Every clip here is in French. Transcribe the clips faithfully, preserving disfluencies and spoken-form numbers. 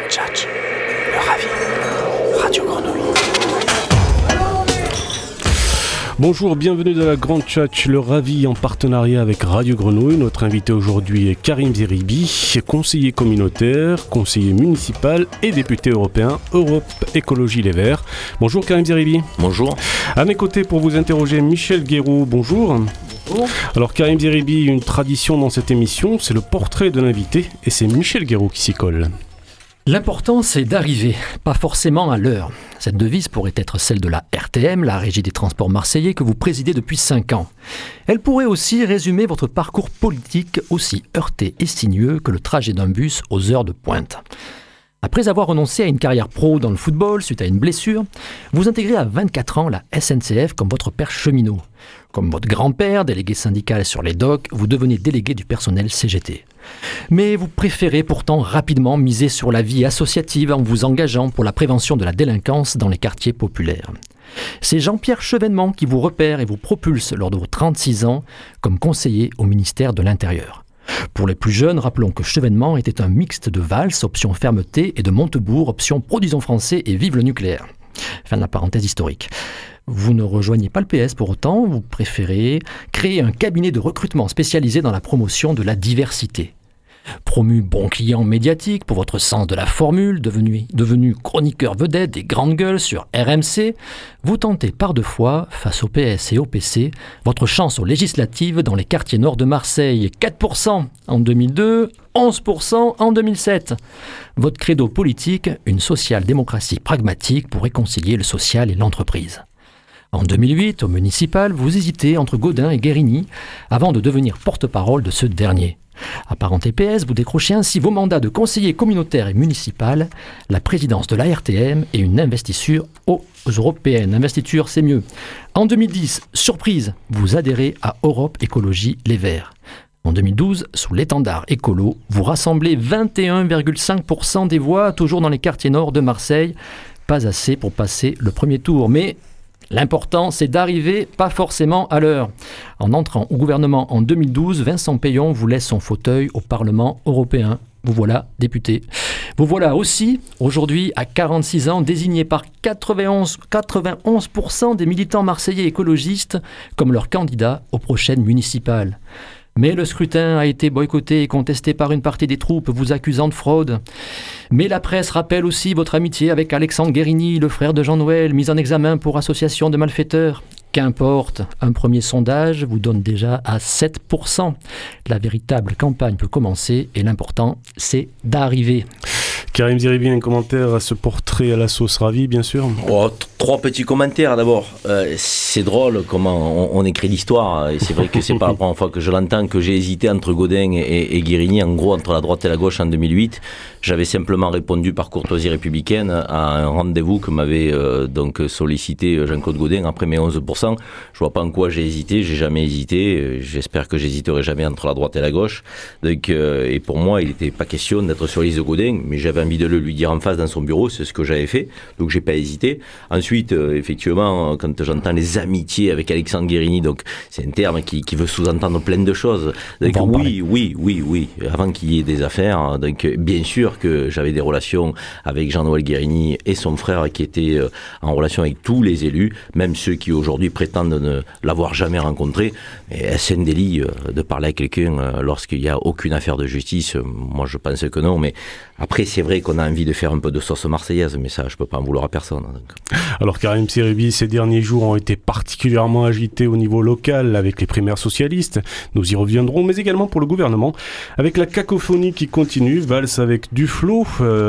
Tchatch, le Ravi, Radio Grenouille. Bonjour, bienvenue dans la Grande Tchatch, le Ravi en partenariat avec Radio Grenouille. Notre invité aujourd'hui est Karim Zeribi, conseiller communautaire, conseiller municipal et député européen Europe Écologie Les Verts. Bonjour Karim Zeribi. Bonjour. À mes côtés pour vous interroger Michel Guéraud, bonjour. Bonjour. Alors Karim Zeribi, une tradition dans cette émission, c'est le portrait de l'invité et c'est Michel Guéraud qui s'y colle. L'important, c'est d'arriver, pas forcément à l'heure. Cette devise pourrait être celle de la R T M, la Régie des Transports Marseillais, que vous présidez depuis cinq ans. Elle pourrait aussi résumer votre parcours politique aussi heurté et sinueux que le trajet d'un bus aux heures de pointe. Après avoir renoncé à une carrière pro dans le football suite à une blessure, vous intégrez à vingt-quatre ans la S N C F comme votre père cheminot. Comme votre grand-père, délégué syndical sur les docks, vous devenez délégué du personnel C G T. Mais vous préférez pourtant rapidement miser sur la vie associative en vous engageant pour la prévention de la délinquance dans les quartiers populaires. C'est Jean-Pierre Chevènement qui vous repère et vous propulse lors de vos trente-six ans comme conseiller au ministère de l'Intérieur. Pour les plus jeunes, rappelons que Chevènement était un mixte de Valls, option fermeté, et de Montebourg, option produisons français et vive le nucléaire. Fin de la parenthèse historique. Vous ne rejoignez pas le P S pour autant, vous préférez créer un cabinet de recrutement spécialisé dans la promotion de la diversité. Promu bon client médiatique pour votre sens de la formule, devenu, devenu chroniqueur vedette des grandes gueules sur R M C, vous tentez par deux fois, face au P S et au P C, votre chance aux législatives dans les quartiers nord de Marseille. quatre pour cent en deux mille deux, onze pour cent en deux mille sept. Votre credo politique, une social-démocratie pragmatique pour réconcilier le social et l'entreprise. En deux mille huit, au municipal, vous hésitez entre Gaudin et Guérini avant de devenir porte-parole de ce dernier. Apparenté P S, vous décrochez ainsi vos mandats de conseiller communautaire et municipal, la présidence de la R T M et une investiture aux européennes. Investiture, c'est mieux. En deux mille dix, surprise, vous adhérez à Europe Écologie Les Verts. En deux mille douze, sous l'étendard écolo, vous rassemblez vingt et un virgule cinq pour cent des voix, toujours dans les quartiers nord de Marseille. Pas assez pour passer le premier tour, mais l'important, c'est d'arriver pas forcément à l'heure. En entrant au gouvernement en deux mille douze, Vincent Payon vous laisse son fauteuil au Parlement européen. Vous voilà député. Vous voilà aussi, aujourd'hui, à quarante-six ans, désigné par quatre-vingt-onze pour cent des militants marseillais écologistes comme leur candidat aux prochaines municipales. Mais le scrutin a été boycotté et contesté par une partie des troupes vous accusant de fraude. Mais la presse rappelle aussi votre amitié avec Alexandre Guérini, le frère de Jean-Noël, mis en examen pour association de malfaiteurs. Qu'importe, un premier sondage vous donne déjà à sept pour cent. La véritable campagne peut commencer et l'important, c'est d'arriver. Karim Zeribi, un commentaire à ce portrait à la sauce Ravi, bien sûr. Oh, t- trois petits commentaires d'abord. Euh, c'est drôle comment on, on écrit l'histoire. Et c'est vrai que c'est pas la première fois que je l'entends, que j'ai hésité entre Gaudin et, et Guérini, en gros entre la droite et la gauche en deux mille huit. J'avais simplement répondu par courtoisie républicaine à un rendez-vous que m'avait euh, donc sollicité Jean-Claude Gaudin après mes onze pour cent. Je vois pas en quoi j'ai hésité, j'ai jamais hésité. J'espère que j'hésiterai jamais entre la droite et la gauche. Donc, euh, et pour moi, il n'était pas question d'être sur la liste de Gaudin, mais j'avais envie de le lui dire en face dans son bureau, c'est ce que j'avais fait, donc j'ai pas hésité. Ensuite, euh, effectivement, quand j'entends les amitiés avec Alexandre Guérini, donc c'est un terme qui, qui veut sous-entendre plein de choses. Donc oui, oui, oui, oui, avant qu'il y ait des affaires, donc bien sûr que j'avais des relations avec Jean-Noël Guérini et son frère qui étaient euh, en relation avec tous les élus, même ceux qui aujourd'hui prétendent ne l'avoir jamais rencontré. Et c'est un délit euh, de parler à quelqu'un euh, lorsqu'il n'y a aucune affaire de justice. Moi, je pense que non, mais après, c'est vrai qu'on a envie de faire un peu de sauce marseillaise, mais ça, je peux pas en vouloir à personne. Donc. Alors, Karim Zeribi, ces derniers jours ont été particulièrement agités au niveau local avec les primaires socialistes. Nous y reviendrons, mais également pour le gouvernement. Avec la cacophonie qui continue, Valls avec Duflot,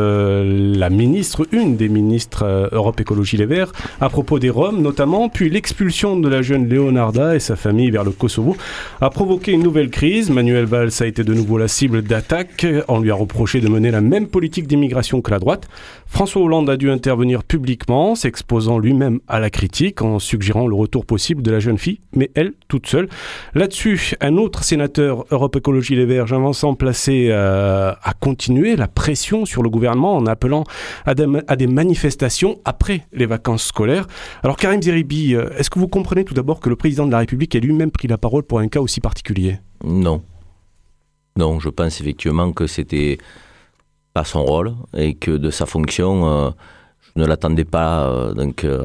euh, la ministre, une des ministres euh, Europe Écologie Les Verts, à propos des Roms notamment, puis l'expulsion de la jeune Leonarda et sa famille vers le Kosovo a provoqué une nouvelle crise. Manuel Valls a été de nouveau la cible d'attaques. On lui a reproché de mener la même politique d'immigration que la droite. François Hollande a dû intervenir publiquement, s'exposant lui-même à la critique en suggérant le retour possible de la jeune fille, mais elle, toute seule. Là-dessus, un autre sénateur Europe Écologie Les Verts, Jean-Vincent Placé, euh, a continué la pression sur le gouvernement en appelant à des, à des manifestations après les vacances scolaires. Alors Karim Zeribi, est-ce que vous comprenez tout d'abord que le président de la République ait lui-même pris la parole pour un cas aussi particulier ? Non. Non, je pense effectivement que c'était pas son rôle et que de sa fonction, euh, je ne l'attendais pas euh, donc, euh,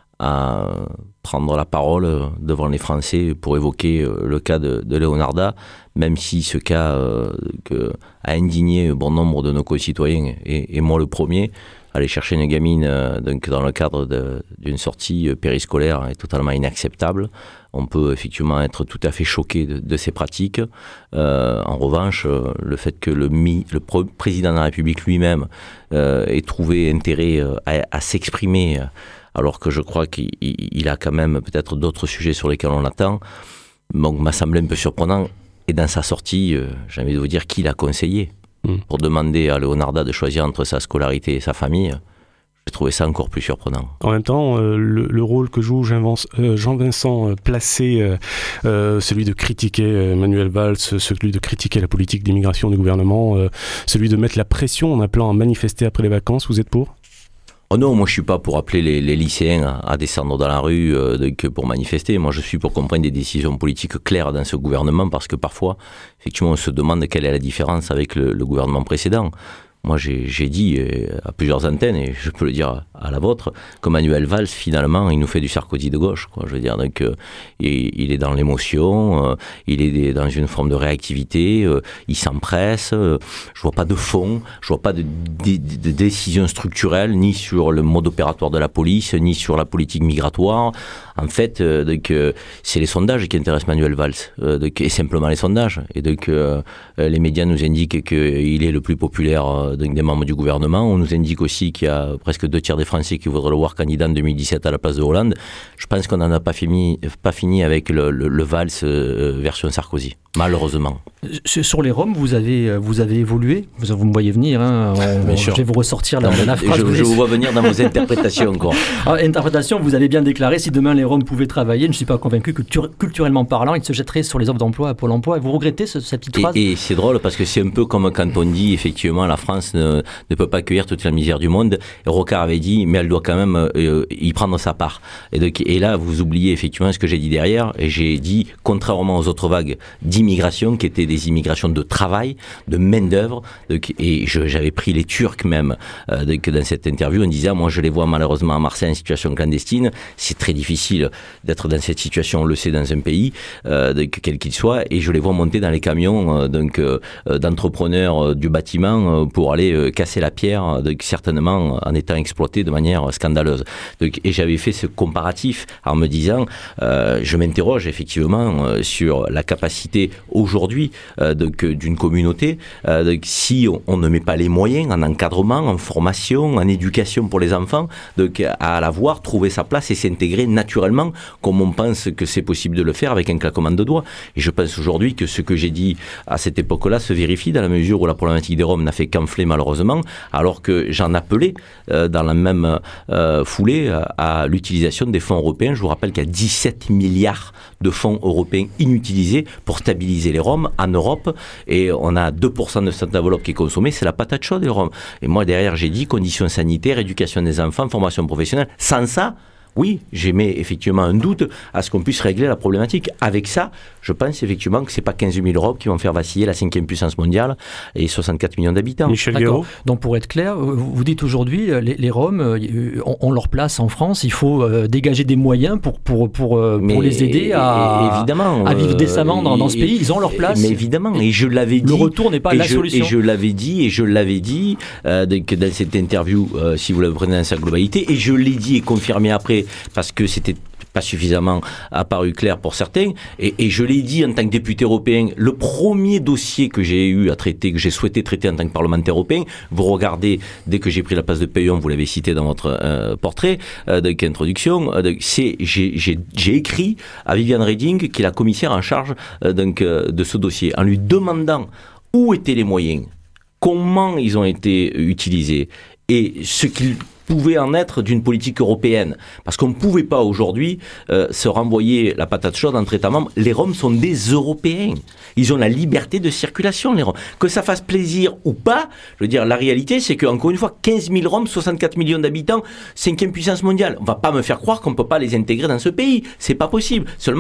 à prendre la parole devant les Français pour évoquer euh, le cas de, de Leonarda, même si ce cas euh, que, a indigné bon nombre de nos concitoyens, et, et moi le premier. Aller chercher une gamine euh, donc dans le cadre de, d'une sortie euh, périscolaire est totalement inacceptable. On peut effectivement être tout à fait choqué de, de ces pratiques. Euh, en revanche, euh, le fait que le, mi, le pro, président de la République lui-même euh, ait trouvé intérêt euh, à, à s'exprimer, euh, alors que je crois qu'il il a quand même peut-être d'autres sujets sur lesquels on l'attend, donc m'a semblé un peu surprenant. Et dans sa sortie, euh, j'ai envie de vous dire qui l'a conseillé. Pour demander à Leonarda de choisir entre sa scolarité et sa famille, j'ai trouvé ça encore plus surprenant. En même temps, euh, le, le rôle que joue Jean-Vincent euh, Placé, euh, euh, celui de critiquer euh, Manuel Valls, celui de critiquer la politique d'immigration du gouvernement, euh, celui de mettre la pression en appelant à manifester après les vacances, vous êtes pour ? Oh non, moi je suis pas pour appeler les, les lycéens à, à descendre dans la rue euh, donc pour manifester. Moi je suis pour qu'on prenne des décisions politiques claires dans ce gouvernement, parce que parfois, effectivement, on se demande quelle est la différence avec le, le gouvernement précédent. Moi, j'ai, j'ai dit euh, à plusieurs antennes, et je peux le dire à la vôtre, que Manuel Valls, finalement, il nous fait du Sarkozy de gauche, quoi. Je veux dire, donc, euh, il, il est dans l'émotion, euh, il est dans une forme de réactivité, euh, il s'empresse, euh, je vois pas de fond, je vois pas de, de, de décision structurelle, ni sur le mode opératoire de la police, ni sur la politique migratoire. En fait, euh, donc, euh, c'est les sondages qui intéressent Manuel Valls, euh, donc, et simplement les sondages. Et donc, euh, les médias nous indiquent qu'il est le plus populaire euh, des membres du gouvernement. On nous indique aussi qu'il y a presque deux tiers des Français qui voudraient le voir candidat en deux mille dix-sept à la place de Hollande. Je pense qu'on n'en a pas fini, pas fini avec le, le, le Valls euh, version Sarkozy, malheureusement. Sur les Roms, vous avez, vous avez évolué. Vous, vous me voyez venir. Hein. On, Bien je sûr. vais vous ressortir la, non, la phrase. Je, je vous vois venir dans vos interprétations. Quoi. Ah, interprétation, vous avez bien déclaré, si demain les Roms pouvaient travailler, je ne suis pas convaincu que culturellement parlant, ils se jetteraient sur les offres d'emploi à Pôle emploi. Vous regrettez ce, cette petite phrase ? Et, et c'est drôle parce que c'est un peu comme quand on dit, effectivement, la France ne, ne peut pas accueillir toute la misère du monde. Et Rocard avait dit, mais elle doit quand même euh, y prendre sa part. Et, donc, et là, vous oubliez effectivement ce que j'ai dit derrière. Et j'ai dit, contrairement aux autres vagues d'immigration, qui étaient des immigrations de travail, de main-d'œuvre, et je, j'avais pris les Turcs même euh, donc, dans cette interview en disant, moi je les vois malheureusement à Marseille en situation clandestine. C'est très difficile d'être dans cette situation, on le sait, dans un pays, euh, donc, quel qu'il soit, et je les vois monter dans les camions euh, donc, euh, d'entrepreneurs euh, du bâtiment euh, pour aller euh, casser la pierre, donc, certainement en étant exploités de manière scandaleuse. Donc, et j'avais fait ce comparatif en me disant, euh, je m'interroge effectivement euh, sur la capacité aujourd'hui euh, donc, d'une communauté, euh, donc, si on, on ne met pas les moyens en encadrement, en formation, en éducation pour les enfants, donc, à la voir trouver sa place et s'intégrer naturellement, comme on pense que c'est possible de le faire avec un claquement de doigts. Et je pense aujourd'hui que ce que j'ai dit à cette époque-là se vérifie dans la mesure où la problématique des Roms n'a fait qu'enfler malheureusement, alors que j'en appelais euh, dans la même euh, foulée à, à l'utilisation des fonds européens. Je vous rappelle qu'il y a dix-sept milliards de fonds européens inutilisés pour stabiliser les Roms en Europe, et on a deux pour cent de cette enveloppe qui est consommée, c'est la patate chaude les Roms. Et moi derrière j'ai dit conditions sanitaires, éducation des enfants, formation professionnelle. Sans ça, oui, j'émets effectivement un doute à ce qu'on puisse régler la problématique. Avec ça, je pense effectivement que c'est pas quinze mille Roms qui vont faire vaciller la cinquième puissance mondiale et soixante-quatre millions d'habitants. Michel Guéraud. Donc pour être clair, vous dites aujourd'hui, les, les Roms ont, ont leur place en France, il faut euh, dégager des moyens pour, pour, pour, euh, pour les aider à, évidemment, à vivre décemment dans, dans ce pays, ils ont leur place. Mais évidemment, et je l'avais dit. Le retour n'est pas la je, solution. Et je l'avais dit, et je l'avais dit euh, dans cette interview, euh, si vous la prenez dans sa globalité, et je l'ai dit et confirmé après, parce que c'était pas suffisamment apparu clair pour certains, et, et je l'ai dit en tant que député européen, le premier dossier que j'ai eu à traiter, que j'ai souhaité traiter en tant que parlementaire européen, vous regardez, dès que j'ai pris la place de Payon, vous l'avez cité dans votre euh, portrait, euh, donc introduction, euh, c'est, j'ai, j'ai, j'ai écrit à Viviane Reding, qui est la commissaire en charge euh, donc, euh, de ce dossier, en lui demandant où étaient les moyens, comment ils ont été utilisés, et ce qu'ils pouvait en être d'une politique européenne. Parce qu'on ne pouvait pas aujourd'hui euh, se renvoyer la patate chaude entre États membres. Les Roms sont des Européens. Ils ont la liberté de circulation, les Roms. Que ça fasse plaisir ou pas, je veux dire, la réalité, c'est qu'encore une fois, quinze mille Roms, soixante-quatre millions d'habitants, cinquième puissance mondiale. On ne va pas me faire croire qu'on ne peut pas les intégrer dans ce pays. C'est pas possible. Seulement,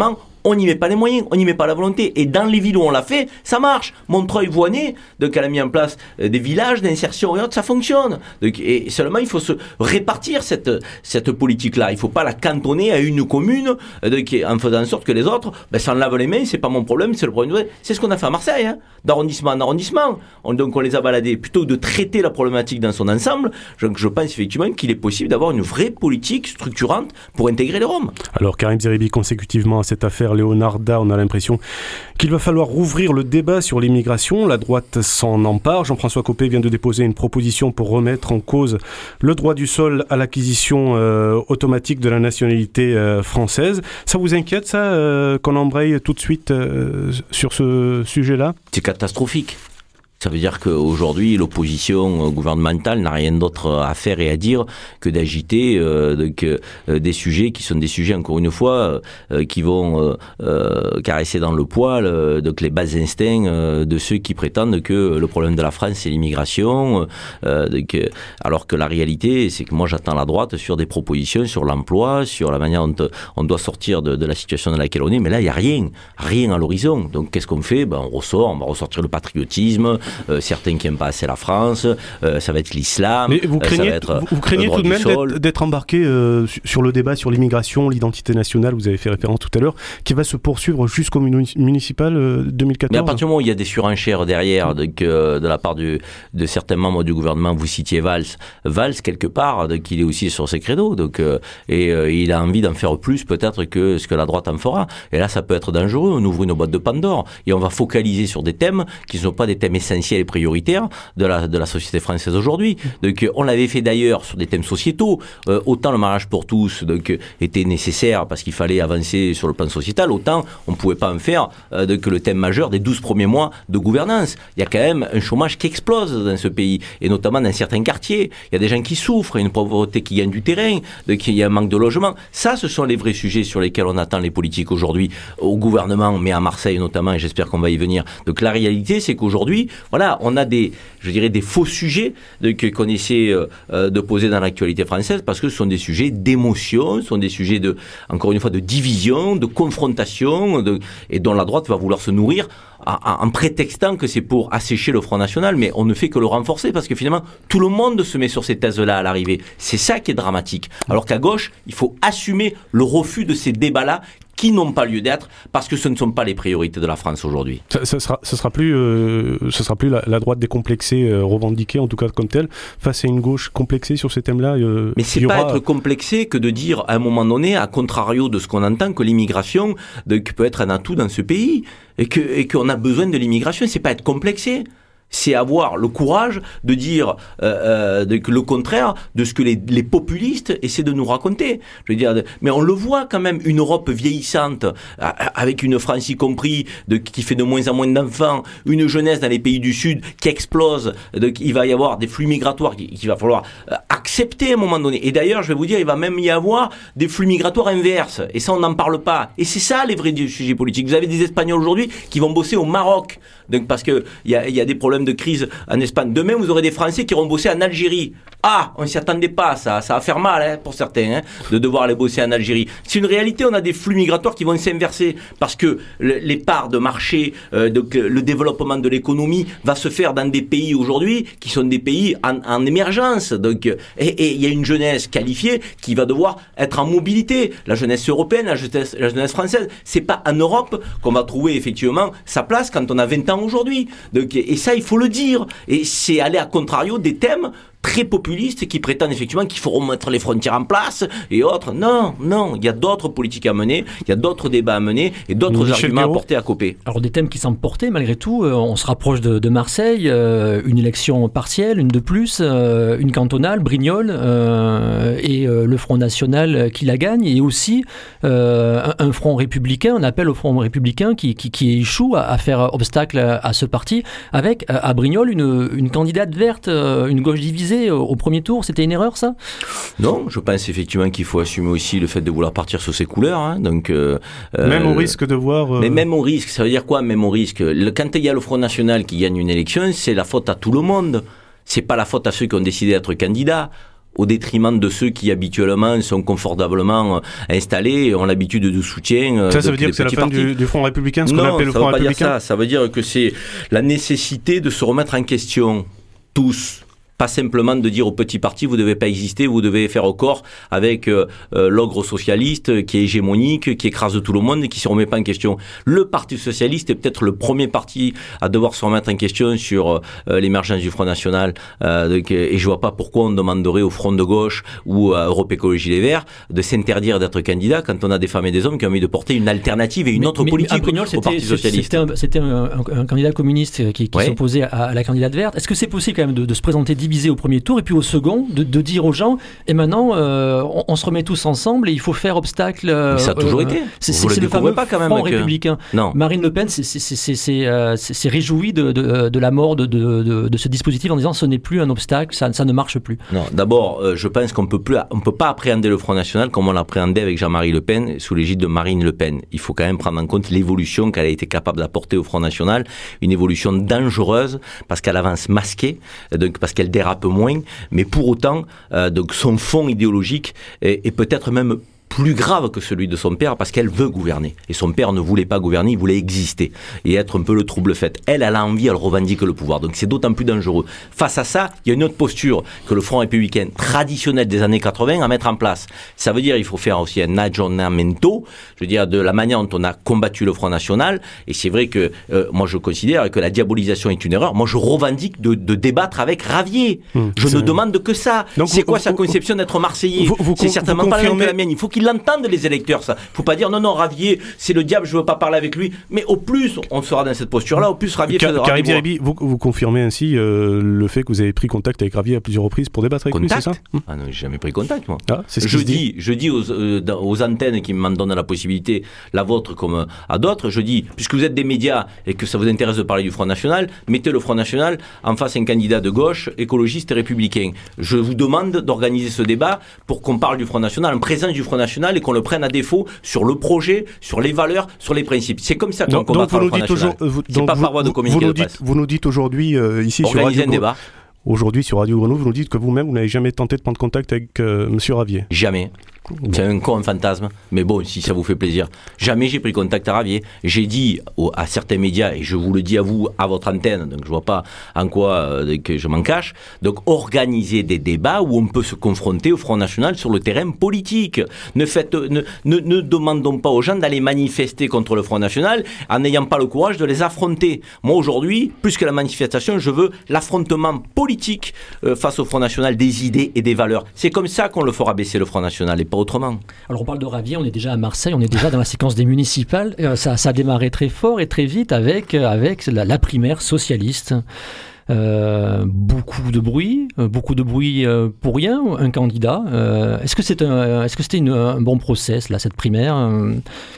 On n'y met pas les moyens, on n'y met pas la volonté. Et dans les villes où on l'a fait, ça marche. Montreuil-Voinay, donc elle a mis en place des villages d'insertion et autres, ça fonctionne. Donc, et seulement, il faut se répartir cette, cette politique-là. Il ne faut pas la cantonner à une commune donc, en faisant en sorte que les autres ben, s'en lavent les mains, c'est pas mon problème, c'est le problème. C'est ce qu'on a fait à Marseille, hein, d'arrondissement en arrondissement. On, donc on les a baladés. Plutôt que de traiter la problématique dans son ensemble, je, je pense effectivement qu'il est possible d'avoir une vraie politique structurante pour intégrer les Roms. Alors Karim Zeribi, consécutivement à cette affaire Leonarda, on a l'impression qu'il va falloir rouvrir le débat sur l'immigration. La droite s'en empare. Jean-François Copé vient de déposer une proposition pour remettre en cause le droit du sol à l'acquisition euh, automatique de la nationalité euh, française. Ça vous inquiète, ça, euh, qu'on embraye tout de suite euh, sur ce sujet-là ? C'est catastrophique. Ça veut dire qu'aujourd'hui, l'opposition gouvernementale n'a rien d'autre à faire et à dire que d'agiter euh, donc, euh, des sujets qui sont des sujets, encore une fois, euh, qui vont euh, euh, caresser dans le poil euh, donc les bas instincts euh, de ceux qui prétendent que le problème de la France, c'est l'immigration. Euh, donc, euh, alors que la réalité, c'est que moi, j'attends la droite sur des propositions, sur l'emploi, sur la manière dont on doit sortir de, de la situation dans laquelle on est. Mais là, il n'y a rien, rien à l'horizon. Donc, qu'est-ce qu'on fait ? Ben, on ressort, on va ressortir le patriotisme. Euh, certains qui n'aiment pas assez la France, euh, ça va être l'islam. Mais vous craignez, euh, ça va être, vous, vous craignez tout de même d'être, d'être embarqué euh, sur le débat sur l'immigration, l'identité nationale, vous avez fait référence tout à l'heure, qui va se poursuivre jusqu'au municipal euh, deux mille quatorze. Mais à partir du moment où il y a des surenchères derrière, donc, euh, de la part du, de certains membres du gouvernement, vous citiez Valls, Valls quelque part, donc, il est aussi sur ses créneaux, donc, euh, et euh, il a envie d'en faire plus peut-être que ce que la droite en fera. Et là, ça peut être dangereux, on ouvre une boîte de Pandore, et on va focaliser sur des thèmes qui ne sont pas des thèmes essentiels et prioritaires de la, de la société française aujourd'hui. Donc, on l'avait fait d'ailleurs sur des thèmes sociétaux. Euh, autant le mariage pour tous donc, était nécessaire parce qu'il fallait avancer sur le plan sociétal, autant on ne pouvait pas en faire euh, donc, le thème majeur des douze premiers mois de gouvernance. Il y a quand même un chômage qui explose dans ce pays, et notamment dans certains quartiers. Il y a des gens qui souffrent, il y a une pauvreté qui gagne du terrain, donc il y a un manque de logement. Ça, ce sont les vrais sujets sur lesquels on attend les politiques aujourd'hui au gouvernement, mais à Marseille notamment, et j'espère qu'on va y venir. Donc la réalité, c'est qu'aujourd'hui, voilà, on a des, je dirais, des faux sujets de, qu'on essaie euh, de poser dans l'actualité française, parce que ce sont des sujets d'émotion, ce sont des sujets de, encore une fois, de division, de confrontation, de, et dont la droite va vouloir se nourrir en, en prétextant que c'est pour assécher le Front National, mais on ne fait que le renforcer, parce que finalement, tout le monde se met sur ces thèses-là à l'arrivée. C'est ça qui est dramatique. Alors qu'à gauche, il faut assumer le refus de ces débats-là qui n'ont pas lieu d'être, parce que ce ne sont pas les priorités de la France aujourd'hui. Ça, ça sera, ça sera plus, euh, ça sera plus la, la droite décomplexée, euh, revendiquée en tout cas comme telle, face à une gauche complexée sur ces thèmes-là. Euh, Mais c'est pas aura... être complexé que de dire à un moment donné, à contrario de ce qu'on entend, que l'immigration de, que peut être un atout dans ce pays et que et qu'on a besoin de l'immigration. C'est pas être complexé. C'est avoir le courage de dire euh, euh, de, le contraire de ce que les, les populistes essaient de nous raconter. Je veux dire, mais on le voit quand même, une Europe vieillissante, avec une France y compris, de, qui fait de moins en moins d'enfants, une jeunesse dans les pays du Sud qui explose, de, il va y avoir des flux migratoires qu'il va falloir accepter à un moment donné. Et d'ailleurs, je vais vous dire, il va même y avoir des flux migratoires inverses. Et ça, on n'en parle pas. Et c'est ça les vrais sujets politiques. Vous avez des Espagnols aujourd'hui qui vont bosser au Maroc, donc parce qu'il y a, y a des problèmes de crise en Espagne. Demain, vous aurez des Français qui iront bosser en Algérie. Ah, on ne s'y attendait pas, ça. Ça va faire mal hein, pour certains hein, de devoir aller bosser en Algérie. C'est une réalité, on a des flux migratoires qui vont s'inverser parce que le, les parts de marché, euh, donc, le développement de l'économie va se faire dans des pays aujourd'hui qui sont des pays en, en émergence. Donc, et il y a une jeunesse qualifiée qui va devoir être en mobilité. La jeunesse européenne, la jeunesse, la jeunesse française, c'est pas en Europe qu'on va trouver effectivement sa place quand on a vingt ans aujourd'hui. Donc, et ça, il faut le dire. Et c'est aller à contrario des thèmes très populistes qui prétendent effectivement qu'il faut remettre les frontières en place et autres. Non, non, il y a d'autres politiques à mener, il y a d'autres débats à mener et d'autres Michel arguments Guéraud. À porter à Copé. Alors des thèmes qui semblent portés malgré tout, euh, on se rapproche de, de Marseille, euh, une élection partielle, une de plus, euh, une cantonale, Brignoles euh, et euh, le Front National qui la gagne, et aussi euh, un, un Front républicain, on appelle au Front républicain qui, qui, qui échoue à, à faire obstacle à, à ce parti, avec à Brignoles une, une candidate verte, une gauche divisée au premier tour. C'était une erreur, ça ? Non, je pense effectivement qu'il faut assumer aussi le fait de vouloir partir sur ses couleurs. Hein, donc, euh, même au risque de voir... Euh... Mais même au risque, ça veut dire quoi, même au risque ? le, Quand il y a le Front National qui gagne une élection, c'est la faute à tout le monde. C'est pas la faute à ceux qui ont décidé d'être candidats. au détriment de ceux qui habituellement sont confortablement installés et ont l'habitude de soutien. Ça, ça veut dire que c'est la fin du, du Front républicain, ce qu'on non, appelle le ça Front veut pas républicain. dire ça. Ça veut dire que c'est la nécessité de se remettre en question, tous. Pas simplement de dire aux petits partis, vous ne devez pas exister, vous devez faire au corps avec euh, euh, l'ogre socialiste qui est hégémonique, qui écrase tout le monde et qui ne se remet pas en question. Le Parti socialiste est peut-être le premier parti à devoir se remettre en question sur euh, l'émergence du Front National. Euh, donc, et je ne vois pas pourquoi on demanderait au Front de gauche ou à Europe Écologie Les Verts de s'interdire d'être candidat quand on a des femmes et des hommes qui ont envie de porter une alternative et une mais, autre mais, politique mais au Parti socialiste. C'était, un, c'était un, un, un candidat communiste qui, qui ouais. s'opposait à, à la candidate verte. Est-ce que c'est possible quand même de, de se présenter divisé au premier tour et puis au second, de, de dire aux gens, et maintenant, euh, on, on se remet tous ensemble et il faut faire obstacle. Euh, Mais ça a toujours euh, été. C'est, Vous c'est le le fameux pas quand même Front que... républicain. Non. Marine Le Pen s'est, s'est, s'est, s'est, euh, s'est réjouie de, de, de la mort de, de, de, de ce dispositif en disant ce n'est plus un obstacle, ça, ça ne marche plus. Non, d'abord, euh, je pense qu'on peut plus, on peut pas appréhender le Front National comme on l'appréhendait avec Jean-Marie Le Pen sous l'égide de Marine Le Pen. Il faut quand même prendre en compte l'évolution qu'elle a été capable d'apporter au Front National, une évolution dangereuse parce qu'elle avance masquée, donc parce qu'elle dérape moins, mais pour autant, euh, donc son fond idéologique est, est peut-être même plus grave que celui de son père parce qu'elle veut gouverner. Et son père ne voulait pas gouverner, il voulait exister et être un peu le trouble-fête. Elle, elle a envie, elle revendique le pouvoir. Donc c'est d'autant plus dangereux. Face à ça, il y a une autre posture que le Front républicain traditionnel des années quatre-vingts à mettre en place. Ça veut dire qu'il faut faire aussi un aggiornamento, je veux dire, de la manière dont on a combattu le Front National. Et c'est vrai que euh, moi je considère que la diabolisation est une erreur. Moi je revendique de, de débattre avec Ravier. Mmh, je ne vrai. demande que ça. Donc c'est vous, quoi vous, sa conception vous, d'être Marseillais vous, vous, C'est certainement pas la même que la mienne. Il faut qu'il l'entendent les électeurs, ça. Il ne faut pas dire non, non, Ravier, c'est le diable, je ne veux pas parler avec lui. Mais au plus, on sera dans cette posture-là, au plus Ravier... Car, Karim Zeribi, vous, vous confirmez ainsi euh, le fait que vous avez pris contact avec Ravier à plusieurs reprises pour débattre avec contact lui, c'est ça? Ah non, j'ai jamais pris contact, moi. Ah, c'est ce je, dis, dis, je dis aux, euh, aux antennes qui m'en donnent la possibilité, la vôtre comme à d'autres, je dis, puisque vous êtes des médias et que ça vous intéresse de parler du Front National, mettez le Front National en face un candidat de gauche, écologiste et républicain. Je vous demande d'organiser ce débat pour qu'on parle du Front National, en présence du Front National et qu'on le prenne à défaut sur le projet, sur les valeurs, sur les principes. C'est comme ça qu'on combattra le Front National. Vous, C'est pas vous, par voie de communiqué vous, de presse. Vous nous dites aujourd'hui euh, ici Organiser sur Radio un débat. Aujourd'hui sur Radio Grenouille, vous nous dites que vous-même, vous n'avez jamais tenté de prendre contact avec euh, M. Ravier. Jamais. Bon. C'est un con, un fantasme. Mais bon, si ça vous fait plaisir. Jamais j'ai pris contact à Ravier. J'ai dit au, à certains médias, et je vous le dis à vous, à votre antenne, donc je vois pas en quoi euh, que je m'en cache, donc organiser des débats où on peut se confronter au Front National sur le terrain politique. Ne, faites, ne, ne, ne demandons pas aux gens d'aller manifester contre le Front National en n'ayant pas le courage de les affronter. Moi, aujourd'hui, plus que la manifestation, je veux l'affrontement politique euh, face au Front National des idées et des valeurs. C'est comme ça qu'on le fera baisser le Front National et pas autrement. Alors on parle de Ravier, on est déjà à Marseille, on est déjà dans la séquence des municipales. Euh, ça, ça a démarré très fort et très vite avec, avec la, la primaire socialiste. Euh, beaucoup de bruit, euh, beaucoup de bruit euh, pour rien, un candidat. Euh, est-ce que c'est un, est-ce que c'était une, un bon process là, cette primaire euh,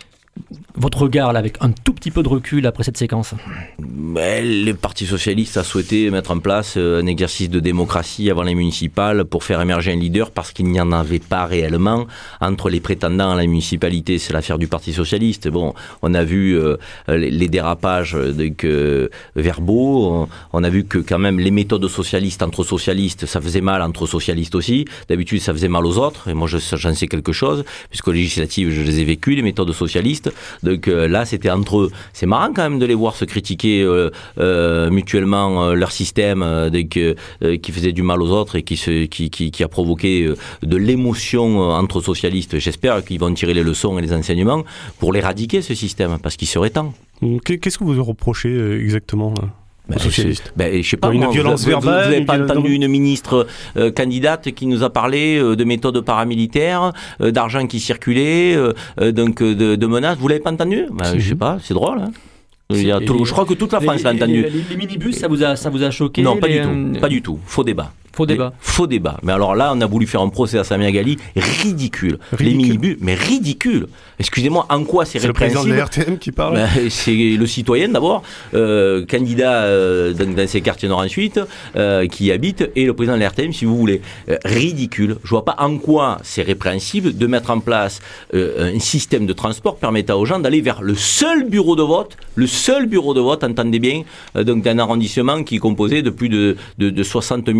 Votre regard là, avec un tout petit peu de recul après cette séquence? Mais le Parti socialiste a souhaité mettre en place un exercice de démocratie avant les municipales pour faire émerger un leader parce qu'il n'y en avait pas réellement entre les prétendants à la municipalité. C'est l'affaire du Parti socialiste. Bon, on a vu euh, les, les dérapages donc, euh, verbaux. On, on a vu que quand même les méthodes socialistes entre socialistes, ça faisait mal entre socialistes aussi. D'habitude, ça faisait mal aux autres. Et moi, je, j'en sais quelque chose puisqu'aux législatives, je les ai vécues, les méthodes socialistes. Donc euh, là, c'était entre eux. C'est marrant quand même de les voir se critiquer euh, euh, mutuellement euh, leur système euh, donc, euh, qui faisait du mal aux autres et qui, se, qui, qui, qui a provoqué euh, de l'émotion euh, entre socialistes. J'espère qu'ils vont tirer les leçons et les enseignements pour l'éradiquer, ce système, parce qu'il serait temps. Qu'est-ce que vous reprochez euh, exactement euh Ben, socialiste. Ben, je sais pas, une moi, violence vous, verbale. Vous n'avez pas une... entendu une ministre euh, candidate qui nous a parlé euh, de méthodes paramilitaires, euh, d'argent qui circulait, euh, euh, donc euh, de, de menaces. Vous l'avez pas entendu? Ben, si. Je sais pas, c'est drôle. Hein. Il y a tout, je crois que toute la France les, l'a entendu. Les, les, les minibus, ça vous a, ça vous a choqué? Non, pas les, du tout. euh... Pas du tout. Faux débat. Faux débat. Faux débat. Mais alors là, on a voulu faire un procès à Samia Ghali. Ridicule. Ridicule. Les minibus, mais ridicule. Excusez-moi, en quoi c'est, c'est répréhensible? C'est le président de la R T M qui parle. Ben, c'est le citoyen d'abord, euh, candidat euh, dans, dans ces quartiers nord ensuite, euh, qui y habite, et le président de la R T M, si vous voulez. Euh, ridicule. Je vois pas en quoi c'est répréhensible de mettre en place euh, un système de transport permettant aux gens d'aller vers le seul bureau de vote, le seul bureau de vote, entendez bien, euh, donc d'un arrondissement qui est composé de plus de, de, de soixante mille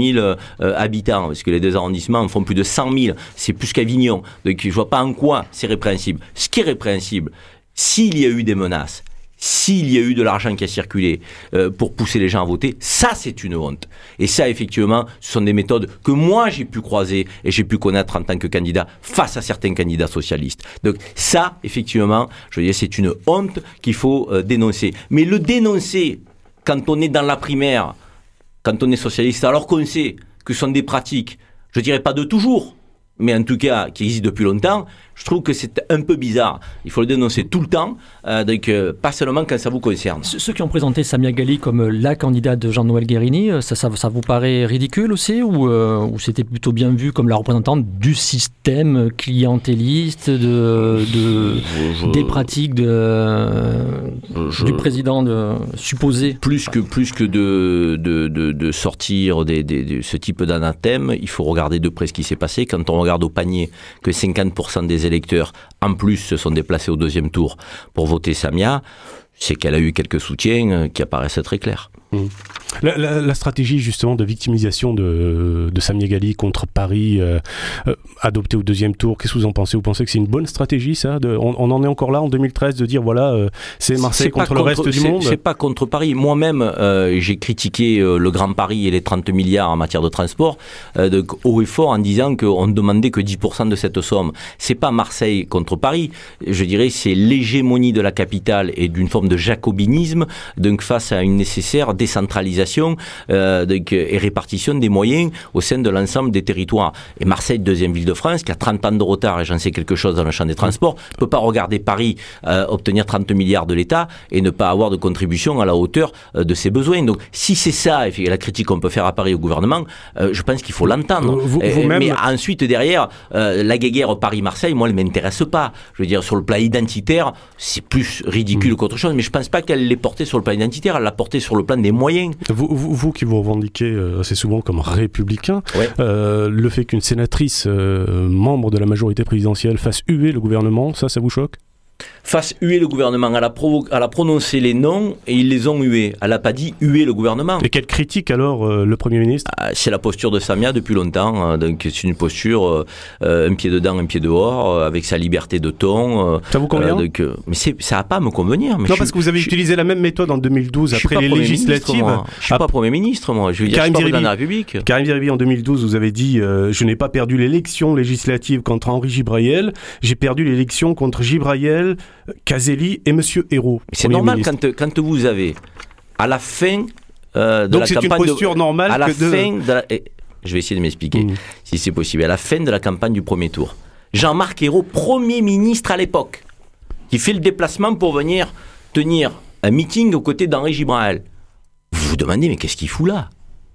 euh, habitants, parce que les deux arrondissements en font plus de cent mille, c'est plus qu'Avignon. Donc je ne vois pas en quoi c'est répréhensible. Ce qui est répréhensible, s'il y a eu des menaces, s'il y a eu de l'argent qui a circulé euh, pour pousser les gens à voter, ça c'est une honte. Et ça effectivement, ce sont des méthodes que moi j'ai pu croiser et j'ai pu connaître en tant que candidat face à certains candidats socialistes. Donc ça effectivement, je veux dire, c'est une honte qu'il faut euh, dénoncer. Mais le dénoncer quand on est dans la primaire, quand on est socialiste, alors qu'on sait que ce sont des pratiques, je dirais pas de toujours, mais en tout cas qui existent depuis longtemps, je trouve que c'est un peu bizarre. Il faut le dénoncer tout le temps, euh, donc euh, pas seulement quand ça vous concerne. Ceux qui ont présenté Samia Ghali comme la candidate de Jean-Noël Guérini, ça, ça, ça vous paraît ridicule aussi, ou, euh, ou c'était plutôt bien vu comme la représentante du système clientéliste, de, de, je, des pratiques de, je, du président de, supposé? Plus que, plus que de, de, de, de sortir des, des, de ce type d'anathème, il faut regarder de près ce qui s'est passé. Quand on regarde au panier que cinquante pour cent des électeurs, en plus, se sont déplacés au deuxième tour pour voter Samia, c'est qu'elle a eu quelques soutiens qui apparaissent très clairs. Mmh. La, la, la stratégie justement de victimisation de, de Samia Ghali contre Paris, euh, euh, adoptée au deuxième tour, qu'est-ce que vous en pensez? Vous pensez que c'est une bonne stratégie ça de, on, on en est encore là en deux mille treize de dire voilà, euh, c'est Marseille c'est contre le contre, reste du monde? C'est pas contre Paris. Moi-même, euh, j'ai critiqué euh, le Grand Paris et les trente milliards en matière de transport euh, de haut et fort en disant qu'on ne demandait que dix pour cent de cette somme. C'est pas Marseille contre Paris. Je dirais c'est l'hégémonie de la capitale et d'une forme de jacobinisme, donc face à une nécessaire décentralisation euh, donc, et répartition des moyens au sein de l'ensemble des territoires. Et Marseille, deuxième ville de France, qui a trente ans de retard, et j'en sais quelque chose dans le champ des transports, ne peut pas regarder Paris euh, obtenir trente milliards de l'État et ne pas avoir de contribution à la hauteur euh, de ses besoins. Donc si c'est ça, et la critique qu'on peut faire à Paris au gouvernement, euh, je pense qu'il faut l'entendre. Vous, et, vous-même... Mais ensuite, derrière, euh, la guéguerre Paris-Marseille, moi, elle ne m'intéresse pas. Je veux dire, sur le plan identitaire, c'est plus ridicule mmh. qu'autre chose, mais je ne pense pas qu'elle l'ait porté sur le plan identitaire, elle l'a porté sur le plan des moyens. Vous, vous, vous qui vous revendiquez euh, assez souvent comme républicain, ouais. euh, le fait qu'une sénatrice euh, membre de la majorité présidentielle fasse huer le gouvernement, ça, ça vous choque? Fasse huer le gouvernement, elle a, provo- elle a prononcé les noms et ils les ont hués. Elle n'a pas dit huer le gouvernement. Et quelle critique alors euh, le Premier ministre? ah, C'est la posture de Samia depuis longtemps. Hein, donc c'est une posture euh, un pied dedans, un pied dehors, euh, avec sa liberté de ton. Euh, ça vous convient? euh, donc, euh, Mais c'est, ça va pas me convenir. Mais non, je, parce que vous avez je, utilisé la même méthode en deux mille douze après les législatives. Ministre, je suis ah, pas Premier ministre, moi. Je veux dire, je suis pas président de la République. Karim Zeribi, en deux mille douze, vous avez dit euh, je n'ai pas perdu l'élection législative contre Henri Gibraïel, j'ai perdu l'élection contre Gibraïel, Cazelli et Monsieur Hérault. C'est normal quand, quand vous avez à la fin euh, de Donc la c'est campagne une posture de, normale à la que de... fin de la, eh, je vais essayer de m'expliquer mmh. si c'est possible. À la fin de la campagne du premier tour, Jean-Marc Ayrault, Premier ministre à l'époque, qui fait le déplacement pour venir tenir un meeting aux côtés d'Henri Gibraïel. Vous vous demandez mais qu'est-ce qu'il fout là?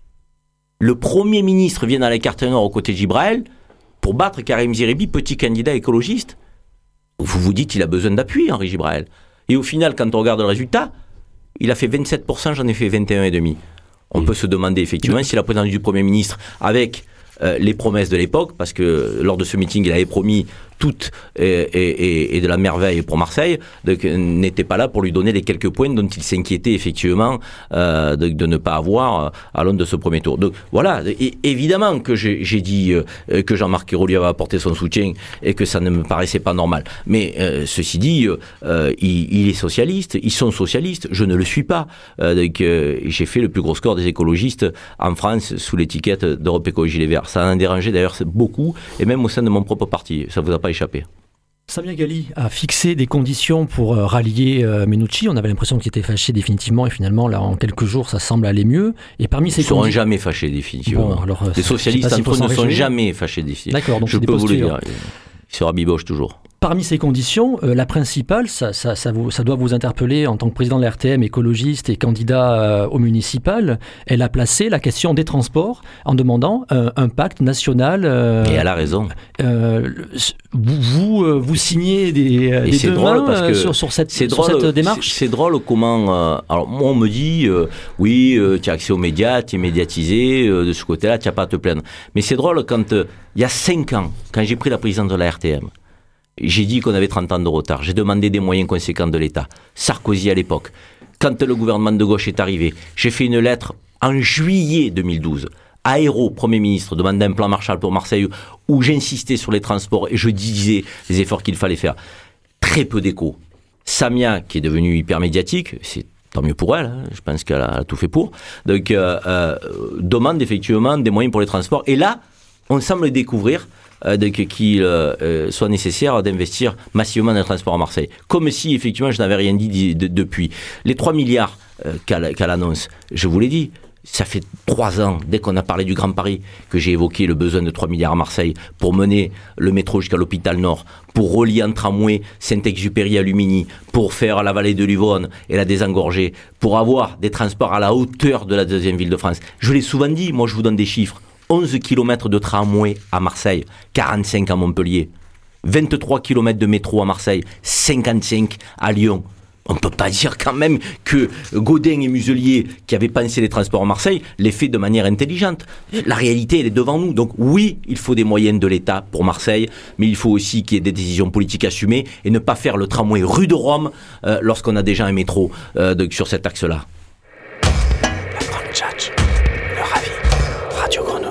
Le Premier ministre vient dans la carte nord aux côtés de Gibraïel pour battre Karim Zeribi, petit candidat écologiste. Vous vous dites qu'il a besoin d'appui, Henri Gibraïel. Et au final, quand on regarde le résultat, il a fait vingt-sept pour cent, j'en ai fait vingt et un virgule cinq pour cent. On mmh. peut se demander effectivement mmh. si la présidence du Premier ministre, avec euh, les promesses de l'époque, parce que lors de ce meeting, il avait promis tout et, et, et de la merveille pour Marseille, donc n'était pas là pour lui donner les quelques points dont il s'inquiétait effectivement euh, de, de ne pas avoir à l'aune de ce premier tour. Donc voilà, et évidemment que j'ai, j'ai dit euh, que Jean-Marc Ayrault lui avait apporté son soutien et que ça ne me paraissait pas normal. Mais euh, ceci dit, euh, il, il est socialiste, ils sont socialistes, je ne le suis pas. Euh, donc euh, j'ai fait le plus gros score des écologistes en France sous l'étiquette d'Europe Écologie Les Verts. Ça en a dérangé d'ailleurs beaucoup, et même au sein de mon propre parti. Ça vous a pas échappé. Samia Ghali a fixé des conditions pour euh, rallier euh, Menucci. On avait l'impression qu'il était fâché définitivement et finalement, là, en quelques jours, ça semble aller mieux. Et parmi ces Ils ne seront condi- jamais fâchés définitivement. Bon, alors, euh, les socialistes si entre eux ne sont jamais fâchés définitivement. D'accord, donc je c'est peux des vous le postures. dire. Ils se rabibochent toujours. Parmi ces conditions, euh, la principale, ça, ça, ça, vous, ça doit vous interpeller en tant que président de l'R T M, écologiste et candidat euh, au municipal. Elle a placé la question des transports en demandant euh, un pacte national. Euh, et elle a raison. Euh, vous vous, euh, vous signez des, des deux mains parce que sur, sur cette, c'est sur drôle, cette démarche. C'est, c'est drôle comment... Euh, alors moi on me dit, euh, oui, euh, tu as accès aux médias, tu es médiatisé, euh, de ce côté-là, tu n'as pas à te plaindre. Mais c'est drôle quand, euh, il y a cinq ans, quand j'ai pris la présidence de la R T M, j'ai dit qu'on avait trente ans de retard. J'ai demandé des moyens conséquents de l'État. Sarkozy à l'époque. Quand le gouvernement de gauche est arrivé, j'ai fait une lettre en juillet deux mille douze Ayrault, Premier ministre, demandait un plan Marshall pour Marseille où j'insistais sur les transports et je disais les efforts qu'il fallait faire. Très peu d'écho. Samia, qui est devenue hyper médiatique, c'est tant mieux pour elle, hein, je pense qu'elle a, a tout fait pour, donc euh, euh, demande effectivement des moyens pour les transports. Et là, on semble découvrir euh, qu'il euh, soit nécessaire d'investir massivement dans le transport à Marseille. Comme si, effectivement, je n'avais rien dit de, de, depuis. Les trois milliards euh, qu'elle, qu'elle annonce, je vous l'ai dit, ça fait trois ans, dès qu'on a parlé du Grand Paris, que j'ai évoqué le besoin de trois milliards à Marseille pour mener le métro jusqu'à l'hôpital Nord, pour relier en tramway Saint-Exupéry à Lumini, pour faire la vallée de l'Yvonne et la désengorger, pour avoir des transports à la hauteur de la deuxième ville de France. Je l'ai souvent dit, moi je vous donne des chiffres. onze kilomètres de tramway à Marseille, quarante-cinq à Montpellier. vingt-trois kilomètres de métro à Marseille, cinquante-cinq à Lyon. On ne peut pas dire quand même que Gaudin et Muselier, qui avaient pensé les transports à Marseille, les fait de manière intelligente. La réalité, elle est devant nous. Donc oui, il faut des moyens de l'État pour Marseille, mais il faut aussi qu'il y ait des décisions politiques assumées et ne pas faire le tramway rue de Rome euh, lorsqu'on a déjà un métro euh, de, sur cet axe-là. La grande tchatch, le ravi, Radio Grenouille.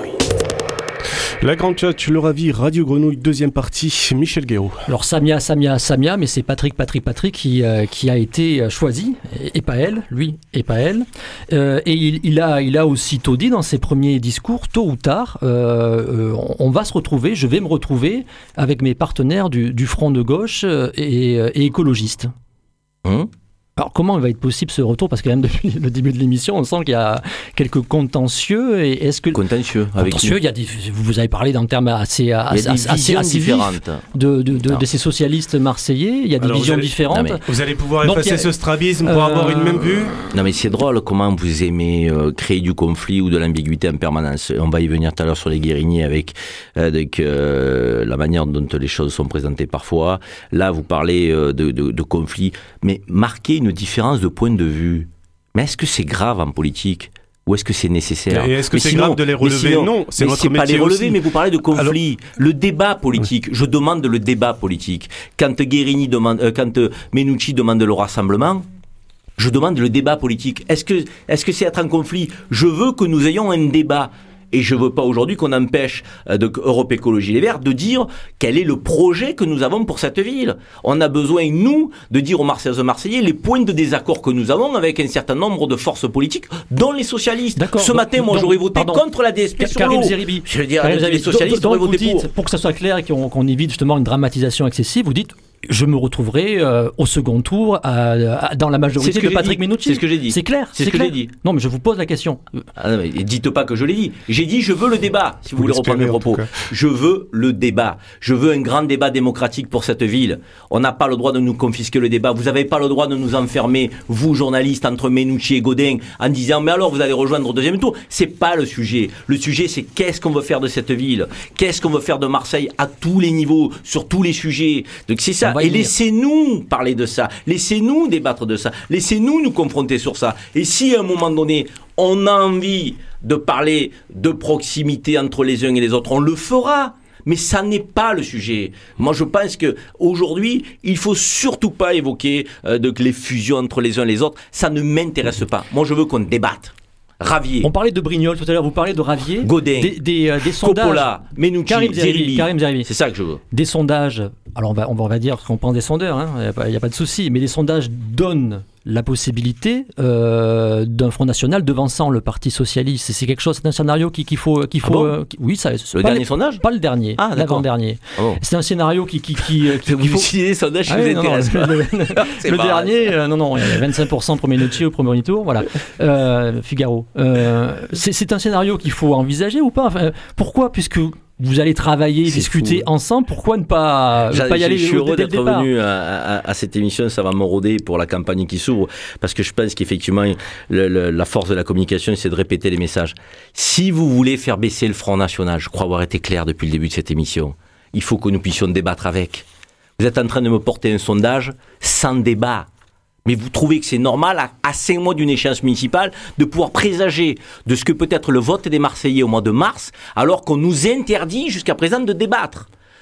La grande tchatch, le ravi, Radio Grenouille, deuxième partie, Michel Guéraud. Alors Samia, Samia, Samia, mais c'est Patrick, Patrick, Patrick qui, euh, qui a été choisi, et, et pas elle, lui, et pas elle. Euh, et il, il, a, il a aussitôt dit dans ses premiers discours, tôt ou tard, euh, on, on va se retrouver, je vais me retrouver avec mes partenaires du, du front de gauche et, et écologistes. Hum Alors comment il va être possible ce retour? Parce que même depuis le début de l'émission, on sent qu'il y a quelques contentieux. Et est-ce que contentieux avec contentieux, il y a des, vous avez parlé d'un terme assez, assez, assez, assez différentes de, de, de, de ces socialistes marseillais. Il y a des Alors visions vous allez, différentes. Non, vous allez pouvoir Donc, effacer a, ce strabisme pour euh, avoir une même vue. Non mais c'est drôle comment vous aimez euh, créer du conflit ou de l'ambiguïté en permanence. On va y venir tout à l'heure sur les Guériniers avec, avec euh, la manière dont les choses sont présentées parfois. Là, vous parlez euh, de, de, de conflit, mais marquer une différence de point de vue. Mais est-ce que c'est grave en politique? Ou est-ce que c'est nécessaire? Et est-ce que mais c'est sinon, grave de les relever? sinon, Non, c'est mais votre c'est métier pas les relever, aussi. mais vous parlez de conflit. Alors, le débat politique, oui. Je demande le débat politique. Quand Guérini demande, euh, quand euh, Menucci demande le rassemblement, je demande le débat politique. Est-ce que, est-ce que c'est être en conflit? Je veux que nous ayons un débat. Et je ne veux pas aujourd'hui qu'on empêche euh, de Europe Écologie Les Verts de dire quel est le projet que nous avons pour cette ville. On a besoin, nous, de dire aux Marseillaises et Marseillais les points de désaccord que nous avons avec un certain nombre de forces politiques, dont les socialistes. D'accord. Ce matin, donc, moi, donc, j'aurais voté pardon. contre la D S P sur Karim l'eau. Zeribi. Je veux dire, Karim les Zeribi. socialistes donc, auraient donc voté vous dites, pour. pour que ça soit clair et qu'on, qu'on évite justement une dramatisation excessive, vous dites je me retrouverai euh, au second tour à, à, dans la majorité de Patrick Menucci. C'est ce que j'ai dit. C'est clair. C'est, c'est ce clair. que j'ai dit. Non, mais je vous pose la question. Ah non, mais dites pas que je l'ai dit. J'ai dit je veux le débat, si vous, vous voulez reprendre mes propos. Je veux le débat. Je veux un grand débat démocratique pour cette ville. On n'a pas le droit de nous confisquer le débat. Vous n'avez pas le droit de nous enfermer, vous journalistes, entre Menucci et Gaudin, en disant mais alors vous allez rejoindre au deuxième tour. C'est pas le sujet. Le sujet c'est qu'est-ce qu'on veut faire de cette ville, qu'est-ce qu'on veut faire de Marseille à tous les niveaux, sur tous les sujets. Donc c'est ça. Et laissez-nous parler de ça. Laissez-nous débattre de ça. Laissez-nous nous confronter sur ça. Et si à un moment donné, on a envie de parler de proximité entre les uns et les autres, on le fera. Mais ça n'est pas le sujet. Moi, je pense qu'aujourd'hui, il ne faut surtout pas évoquer euh, de, les fusions entre les uns et les autres. Ça ne m'intéresse pas. Moi, je veux qu'on débatte. Ravier. On parlait de Brignol tout à l'heure, vous parlez de Ravier. Godin. Des, des, euh, des sondages. Coppola, Menucci, Karim Zeribi, Zeribi. Karim Zeribi. C'est ça que je veux. Des sondages, alors on va, on va dire ce qu'on pense des sondeurs, il hein, n'y a, a pas de souci, mais les sondages donnent la possibilité euh, d'un Front National devançant le Parti Socialiste. C'est quelque chose, c'est un scénario qu'il, qu'il faut... Qu'il faut ah bon euh, qui, oui, ça, le dernier les, sondage Pas le dernier, ah, l'avant-dernier. Ah bon. C'est un scénario qui... qui, qui, qui vous utilisez les sondages qui ah, vous oui, intéressent non, non, le, le, le dernier, euh, non, non, il y a vingt-cinq pour cent pour Menucci au premier tour, voilà. Euh, Figaro. Euh, c'est, c'est un scénario qu'il faut envisager ou pas enfin, pourquoi? Puisque vous allez travailler, c'est discuter fou. Ensemble, pourquoi ne pas, ne pas y aller? Je suis heureux d'être départ. venu à, à, à cette émission, ça va me rôder pour la campagne qui s'ouvre, parce que je pense qu'effectivement, le, le, la force de la communication, c'est de répéter les messages. Si vous voulez faire baisser le Front National, je crois avoir été clair depuis le début de cette émission, il faut que nous puissions débattre avec. Vous êtes en train de me porter un sondage sans débat. Mais vous trouvez que c'est normal, à, à cinq mois d'une échéance municipale, de pouvoir présager de ce que peut être le vote des Marseillais au mois de mars, alors qu'on nous interdit jusqu'à présent de débattre.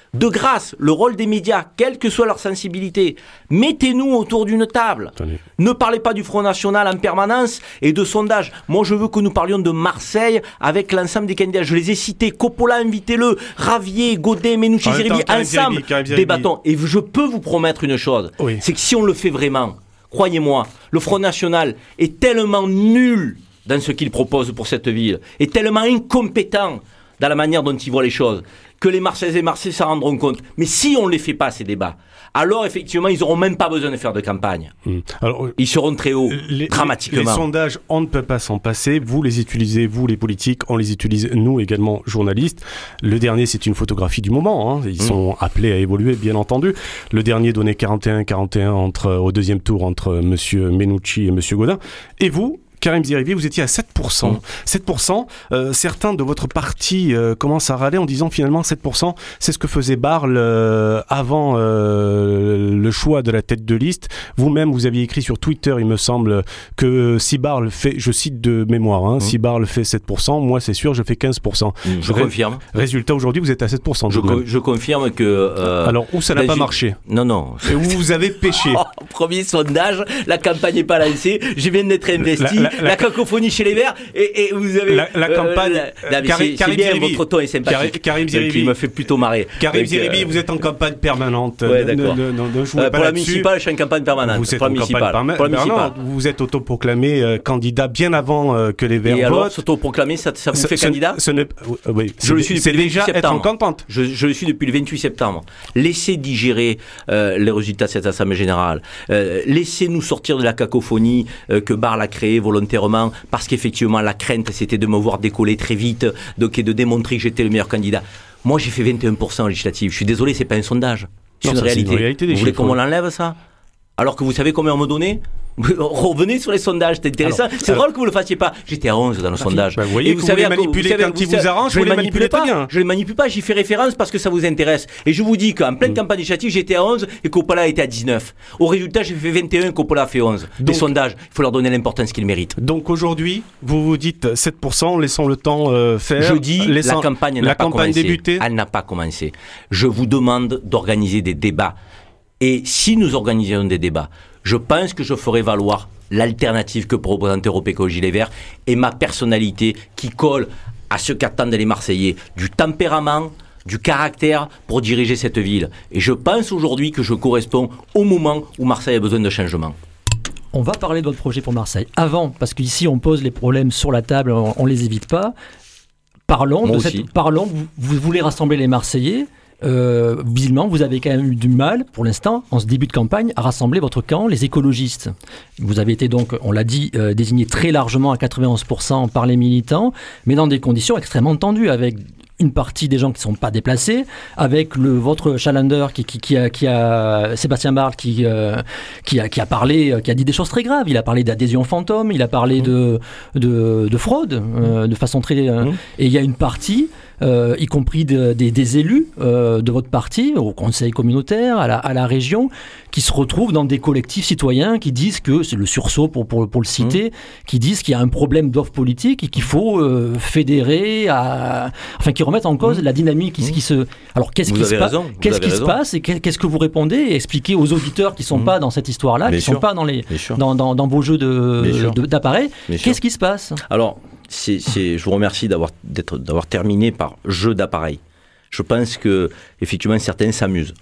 De grâce, le rôle des médias, quelle que soit leur sensibilité, mettez-nous autour d'une table. Attendez. Ne parlez pas du Front National en permanence et de sondages. Moi, je veux que nous parlions de Marseille avec l'ensemble des candidats. Je les ai cités. Coppola, invitez-le. Ravier, Godet, Menouchi, Zeribi, ensemble, débattons. Et je peux vous promettre une chose. Oui. C'est que si on le fait vraiment, croyez-moi, le Front National est tellement nul dans ce qu'il propose pour cette ville, est tellement incompétent dans la manière dont il voit les choses, que les Marseillais et Marseillais s'en rendront compte. Mais si on ne les fait pas, ces débats, alors effectivement, ils n'auront même pas besoin de faire de campagne. Mmh. Alors, ils seront très hauts, les, dramatiquement. Les sondages, on ne peut pas s'en passer. Vous les utilisez, vous les politiques, on les utilise, nous également, journalistes. Le dernier, c'est une photographie du moment. Hein. Ils mmh. sont appelés à évoluer, bien entendu. Le dernier donnait quarante et un quarante et un entre, au deuxième tour entre M. Menouchi et M. Gaudin. Et vous, Karim Zeribi, vous étiez à sept pour cent. Mmh. sept pour cent, euh, certains de votre parti euh, commencent à râler en disant finalement sept pour cent, c'est ce que faisait Barle euh, avant euh, le choix de la tête de liste. Vous-même, vous aviez écrit sur Twitter, il me semble, que si Barle fait, je cite de mémoire, hein, mmh. si Barle fait sept pour cent, moi c'est sûr, je fais quinze pour cent. Mmh, je Ré- confirme. Résultat, aujourd'hui, vous êtes à sept pour cent. Je, co- je confirme que... Euh, Alors, où ça n'a pas ju- marché? Non, non. Et où vous avez péché? Oh, premier sondage, la campagne n'est pas lancée, je viens d'être investi. La, la, La, la cacophonie chez les Verts et, et vous avez la, la euh, campagne la, Karim, c'est, c'est bien, Zeribi, votre ton est sympathique. Karim Zeribi, il me fait plutôt marrer. Karim Zeribi, euh, vous êtes en campagne permanente. Ouais, d'accord. Ne, ne, ne jouez euh, pas pour là-dessus. la municipale, je suis en campagne permanente. Vous êtes pour en campagne permanente. Pour la municipale. Vous êtes autoproclamé euh, candidat bien avant euh, que les Verts et votent. Et alors, s'autoproclamer, ça, ça vous ce, fait ce, candidat ce ne, oui, je le suis c'est déjà être en contente. Je, je le suis depuis le vingt-huit septembre. Laissez digérer euh, les résultats de cette assemblée générale. Euh, laissez-nous sortir de la cacophonie euh, que Barle a créée volontairement parce qu'effectivement la crainte c'était de me voir décoller très vite donc, et de démontrer que j'étais le meilleur candidat. Moi j'ai fait vingt et un pour cent en législative. Je suis désolé, c'est pas un sondage. C'est, non, une, ça, réalité. c'est une réalité. Vous voulez qu'on me l'enlève ça? Alors que vous savez combien on me donnait? Revenez sur les sondages, c'est intéressant. Alors, c'est alors, drôle que vous le fassiez pas. J'étais à onze dans le sondage. Bah, vous voyez, et vous, vous savez, manipuler quand vous, il vous arrange, je vous les manipule pas. Bien. Je les manipule pas, j'y fais référence parce que ça vous intéresse. Et je vous dis qu'en pleine mmh. campagne législative, j'étais à onze et Coppola était à dix-neuf. Au résultat, j'ai fait vingt et un, Coppola a fait onze. Donc, les sondages, il faut leur donner l'importance qu'ils méritent. Donc aujourd'hui, vous vous dites sept pour cent, laissons le temps euh, faire. Je dis, laissant, la campagne n'a la pas campagne commencé. Débuté. Elle n'a pas commencé. Je vous demande d'organiser des débats. Et si nous organisions des débats, je pense que je ferai valoir l'alternative que représente Europe Écologie Les Verts et ma personnalité qui colle à ce qu'attendent les Marseillais, du tempérament, du caractère pour diriger cette ville. Et je pense aujourd'hui que je corresponds au moment où Marseille a besoin de changement. On va parler de votre projet pour Marseille. Avant, parce qu'ici on pose les problèmes sur la table, on ne les évite pas. Parlons, de cette, parlons vous, vous voulez rassembler les Marseillais. Euh, visiblement, vous avez quand même eu du mal, pour l'instant, en ce début de campagne, à rassembler votre camp, les écologistes. Vous avez été donc, on l'a dit, euh, désigné très largement à quatre-vingt-onze pour cent par les militants, mais dans des conditions extrêmement tendues, avec une partie des gens qui ne sont pas déplacés, avec le, votre challenger qui, qui, qui, a, qui a Sébastien Barle qui, euh, qui, a, qui a parlé, qui a dit des choses très graves. Il a parlé d'adhésion fantôme, il a parlé mmh. de, de, de fraude euh, de façon très... Euh, mmh. Et il y a une partie... Euh, y compris de, de, des élus euh, de votre parti, au conseil communautaire, à la, à la région, qui se retrouvent dans des collectifs citoyens qui disent que, c'est le sursaut pour, pour, pour le citer, mmh. qui disent qu'il y a un problème d'offre politique et qu'il faut euh, fédérer, à, enfin qui remettent en cause mmh. la dynamique qui, mmh. qui se... Alors qu'est-ce vous qui, se, pa- qu'est-ce qui se passe et qu'est-ce que vous répondez et expliquez aux auditeurs qui ne sont mmh. pas dans cette histoire-là, Bien qui ne sont pas dans, les, dans, dans, dans vos jeux de, de, d'appareils, Bien qu'est-ce sûr. qui se passe? Alors, C'est, c'est, je vous remercie d'avoir, d'être, d'avoir terminé par jeu d'appareil. Je pense que effectivement certains s'amusent.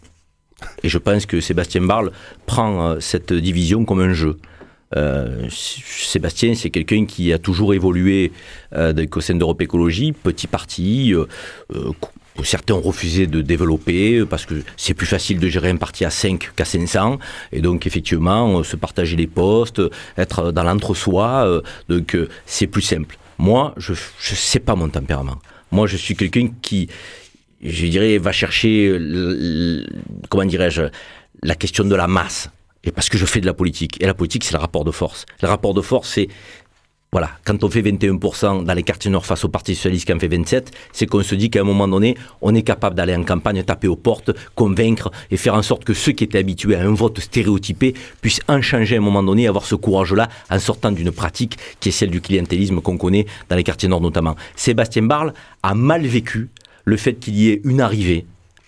Et je pense que Sébastien Barle prend euh, cette division comme un jeu. Euh, Sébastien, c'est quelqu'un qui a toujours évolué euh, au sein d'Europe Écologie, petit parti, euh, euh, que certains ont refusé de développer parce que c'est plus facile de gérer un parti à cinq qu'à cinq cents. Et donc, effectivement, se partager les postes, être dans l'entre-soi, euh, donc euh, c'est plus simple. Moi, je ne sais pas mon tempérament. Moi, je suis quelqu'un qui, je dirais, va chercher, l, l, comment dirais-je, la question de la masse. Et parce que je fais de la politique. Et la politique, c'est le rapport de force. Le rapport de force, c'est, voilà, quand on fait vingt et un pour cent dans les quartiers nord face au Parti socialiste qui en fait vingt-sept, c'est qu'on se dit qu'à un moment donné, on est capable d'aller en campagne, taper aux portes, convaincre et faire en sorte que ceux qui étaient habitués à un vote stéréotypé puissent en changer à un moment donné et avoir ce courage-là en sortant d'une pratique qui est celle du clientélisme qu'on connaît dans les quartiers nord notamment. Sébastien Barle a mal vécu le fait qu'il y ait une arrivée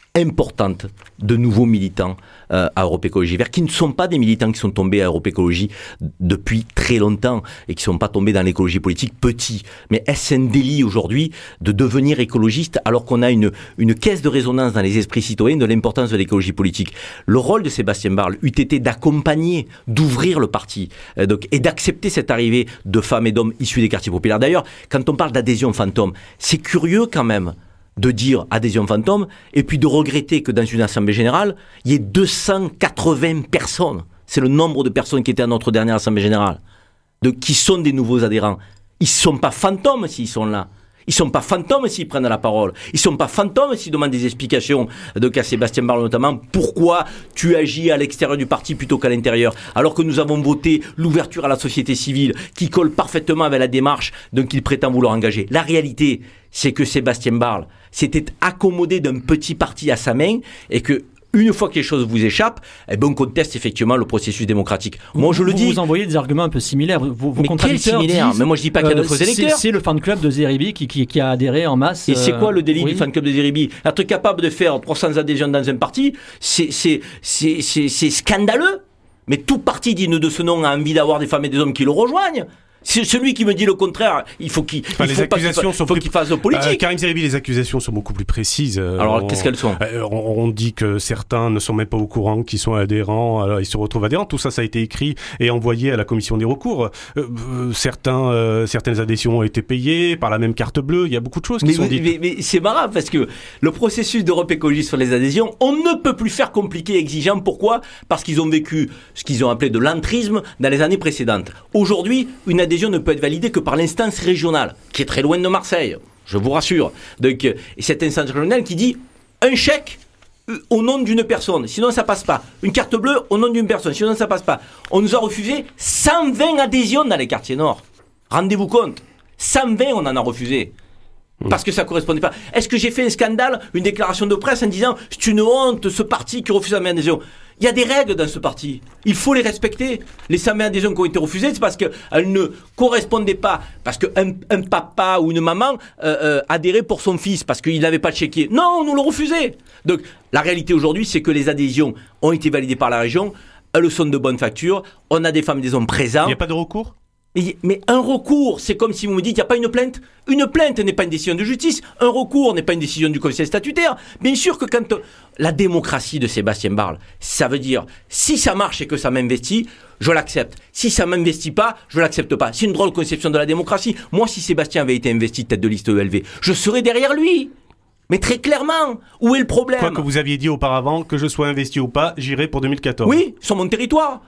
importante de nouveaux militants euh, à Europe Écologie Verts, qui ne sont pas des militants qui sont tombés à Europe Écologie depuis très longtemps et qui ne sont pas tombés dans l'écologie politique petit. Mais est-ce un délit aujourd'hui de devenir écologiste alors qu'on a une, une caisse de résonance dans les esprits citoyens de l'importance de l'écologie politique? Le rôle de Sébastien Barle eût été d'accompagner, d'ouvrir le parti euh, donc, et d'accepter cette arrivée de femmes et d'hommes issus des quartiers populaires. D'ailleurs, quand on parle d'adhésion fantôme, c'est curieux quand même de dire adhésion fantôme, et puis de regretter que dans une assemblée générale, il y ait deux cent quatre-vingts personnes. C'est le nombre de personnes qui étaient à notre dernière assemblée générale, de, qui sont des nouveaux adhérents. Ils ne sont pas fantômes s'ils sont là. Ils ne sont pas fantômes s'ils prennent la parole. Ils ne sont pas fantômes s'ils demandent des explications, de à Sébastien Barle notamment, pourquoi tu agis à l'extérieur du parti plutôt qu'à l'intérieur, alors que nous avons voté l'ouverture à la société civile, qui colle parfaitement avec la démarche qu'il prétend vouloir engager. La réalité, c'est que Sébastien Barle s'était accommodé d'un petit parti à sa main, et que une fois que les choses vous échappent, eh ben on conteste effectivement le processus démocratique. Moi, je vous, le dis. Vous envoyez des arguments un peu similaires. Vos, vos mais quel similaire? Mais moi, je dis pas qu'il y a de faux électeurs. C'est le fan club de Zeribi qui, qui, qui a adhéré en masse. Et c'est quoi le délit oui. du fan club de Zeribi? Être capable de faire trois cents adhésions dans un parti, c'est, c'est, c'est, c'est, c'est scandaleux. Mais tout parti digne de ce nom a envie d'avoir des femmes et des hommes qui le rejoignent. C'est celui qui me dit le contraire, il faut qu'il, enfin, il les faut accusations pas qu'il, sont faut plus... qu'il fasse de politique. Euh, Karim Zeribi, les accusations sont beaucoup plus précises. Euh, alors, on, qu'est-ce qu'elles sont? euh, on, on dit que certains ne sont même pas au courant qu'ils sont adhérents, alors ils se retrouvent adhérents. Tout ça, ça a été écrit et envoyé à la commission des recours. Euh, euh, certains, euh, certaines adhésions ont été payées par la même carte bleue. Il y a beaucoup de choses qui mais, sont dites. Mais, mais, mais c'est marrant parce que le processus d'Europe Écologie sur les adhésions, on ne peut plus faire compliqué et exigeant. Pourquoi? Parce qu'ils ont vécu ce qu'ils ont appelé de l'entrisme dans les années précédentes. Aujourd'hui, une adhésion ne peut être validée que par l'instance régionale, qui est très loin de Marseille, je vous rassure. Donc, et cette instance régionale qui dit un chèque au nom d'une personne, sinon ça passe pas. Une carte bleue au nom d'une personne, sinon ça passe pas. On nous a refusé cent vingt adhésions dans les quartiers nord. Rendez-vous compte, cent vingt on en a refusé. Parce que ça ne correspondait pas. Est-ce que j'ai fait un scandale, une déclaration de presse en disant c'est une honte, ce parti qui refuse la main adhésion? Il y a des règles dans ce parti. Il faut les respecter. Les cent vingt adhésions qui ont été refusées, c'est parce qu'elles ne correspondaient pas. Parce qu'un un papa ou une maman euh, euh, adhérait pour son fils, parce qu'il n'avait pas de chéquier. Non, on nous le refusait. Donc la réalité aujourd'hui, c'est que les adhésions ont été validées par la région. Elles sont de bonne facture. On a des femmes et des hommes présents. Il n'y a pas de recours? Mais, mais un recours, c'est comme si vous me dites, il n'y a pas une plainte. Une plainte n'est pas une décision de justice. Un recours n'est pas une décision du conseil statutaire. Bien sûr que quand... La démocratie de Sébastien Barle, ça veut dire, si ça marche et que ça m'investit, je l'accepte. Si ça ne m'investit pas, je ne l'accepte pas. C'est une drôle conception de la démocratie. Moi, si Sébastien avait été investi tête de liste E L V, je serais derrière lui. Mais très clairement, où est le problème? Quoi que vous aviez dit auparavant, que je sois investi ou pas, j'irai pour deux mille quatorze. Oui, sur mon territoire.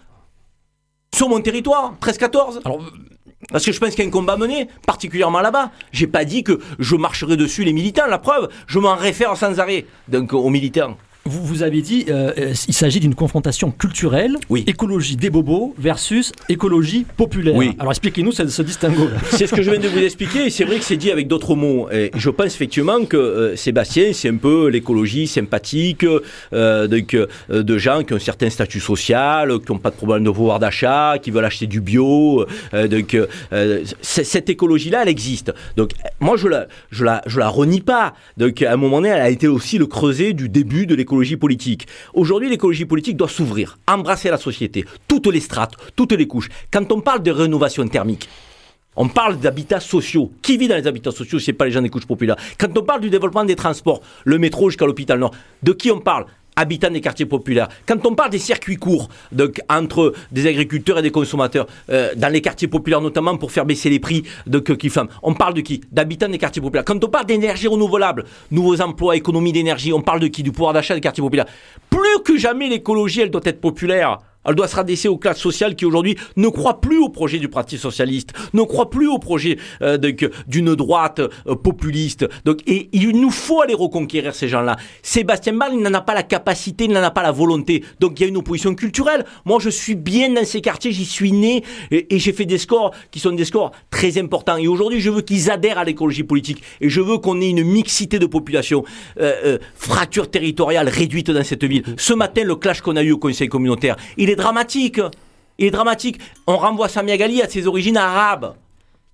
Sur mon territoire, treize quatorze. Alors, parce que je pense qu'il y a un combat mené, particulièrement là-bas. J'ai pas dit que je marcherai dessus les militants, la preuve, je m'en réfère sans arrêt donc, aux militants. Vous, vous avez dit euh, il s'agit d'une confrontation culturelle, oui. Écologie des bobos versus écologie populaire. Oui. Alors expliquez-nous ce, ce distinguo. C'est ce que je viens de vous expliquer, et c'est vrai que c'est dit avec d'autres mots. Et je pense effectivement que euh, Sébastien, c'est un peu l'écologie sympathique euh, donc, euh, de gens qui ont un certain statut social, qui n'ont pas de problème de pouvoir d'achat, qui veulent acheter du bio. Euh, donc, euh, cette écologie-là, elle existe. Donc, moi, je la, je la, je la renie pas. Donc, à un moment donné, elle a été aussi le creuset du début de l'écologie politique. Aujourd'hui, l'écologie politique doit s'ouvrir, embrasser la société, toutes les strates, toutes les couches. Quand on parle de rénovation thermique, on parle d'habitats sociaux. Qui vit dans les habitats sociaux si ce n'est pas les gens des couches populaires? Quand on parle du développement des transports, le métro jusqu'à l'hôpital Nord, de qui on parle? Habitants des quartiers populaires. Quand on parle des circuits courts, donc entre des agriculteurs et des consommateurs, euh, dans les quartiers populaires notamment pour faire baisser les prix de qui font, on parle de qui? D'habitants des quartiers populaires. Quand on parle d'énergie renouvelable, nouveaux emplois, économie d'énergie, on parle de qui? Du pouvoir d'achat des quartiers populaires. Plus que jamais, l'écologie, elle doit être populaire. Elle doit se rabaisser aux classes sociales qui aujourd'hui ne croient plus au projet du Parti socialiste, ne croient plus au projet euh, de, d'une droite euh, populiste. Donc, et il nous faut aller reconquérir ces gens-là. Sébastien Barle, il n'en a pas la capacité, il n'en a pas la volonté. Donc il y a une opposition culturelle. Moi, je suis bien dans ces quartiers, j'y suis né et, et j'ai fait des scores qui sont des scores très importants. Et aujourd'hui, je veux qu'ils adhèrent à l'écologie politique et je veux qu'on ait une mixité de population, euh, euh, fracture territoriale réduite dans cette ville. Ce matin, le clash qu'on a eu au Conseil communautaire, il est dramatique. Il est dramatique. On renvoie Samia Ghali à ses origines arabes.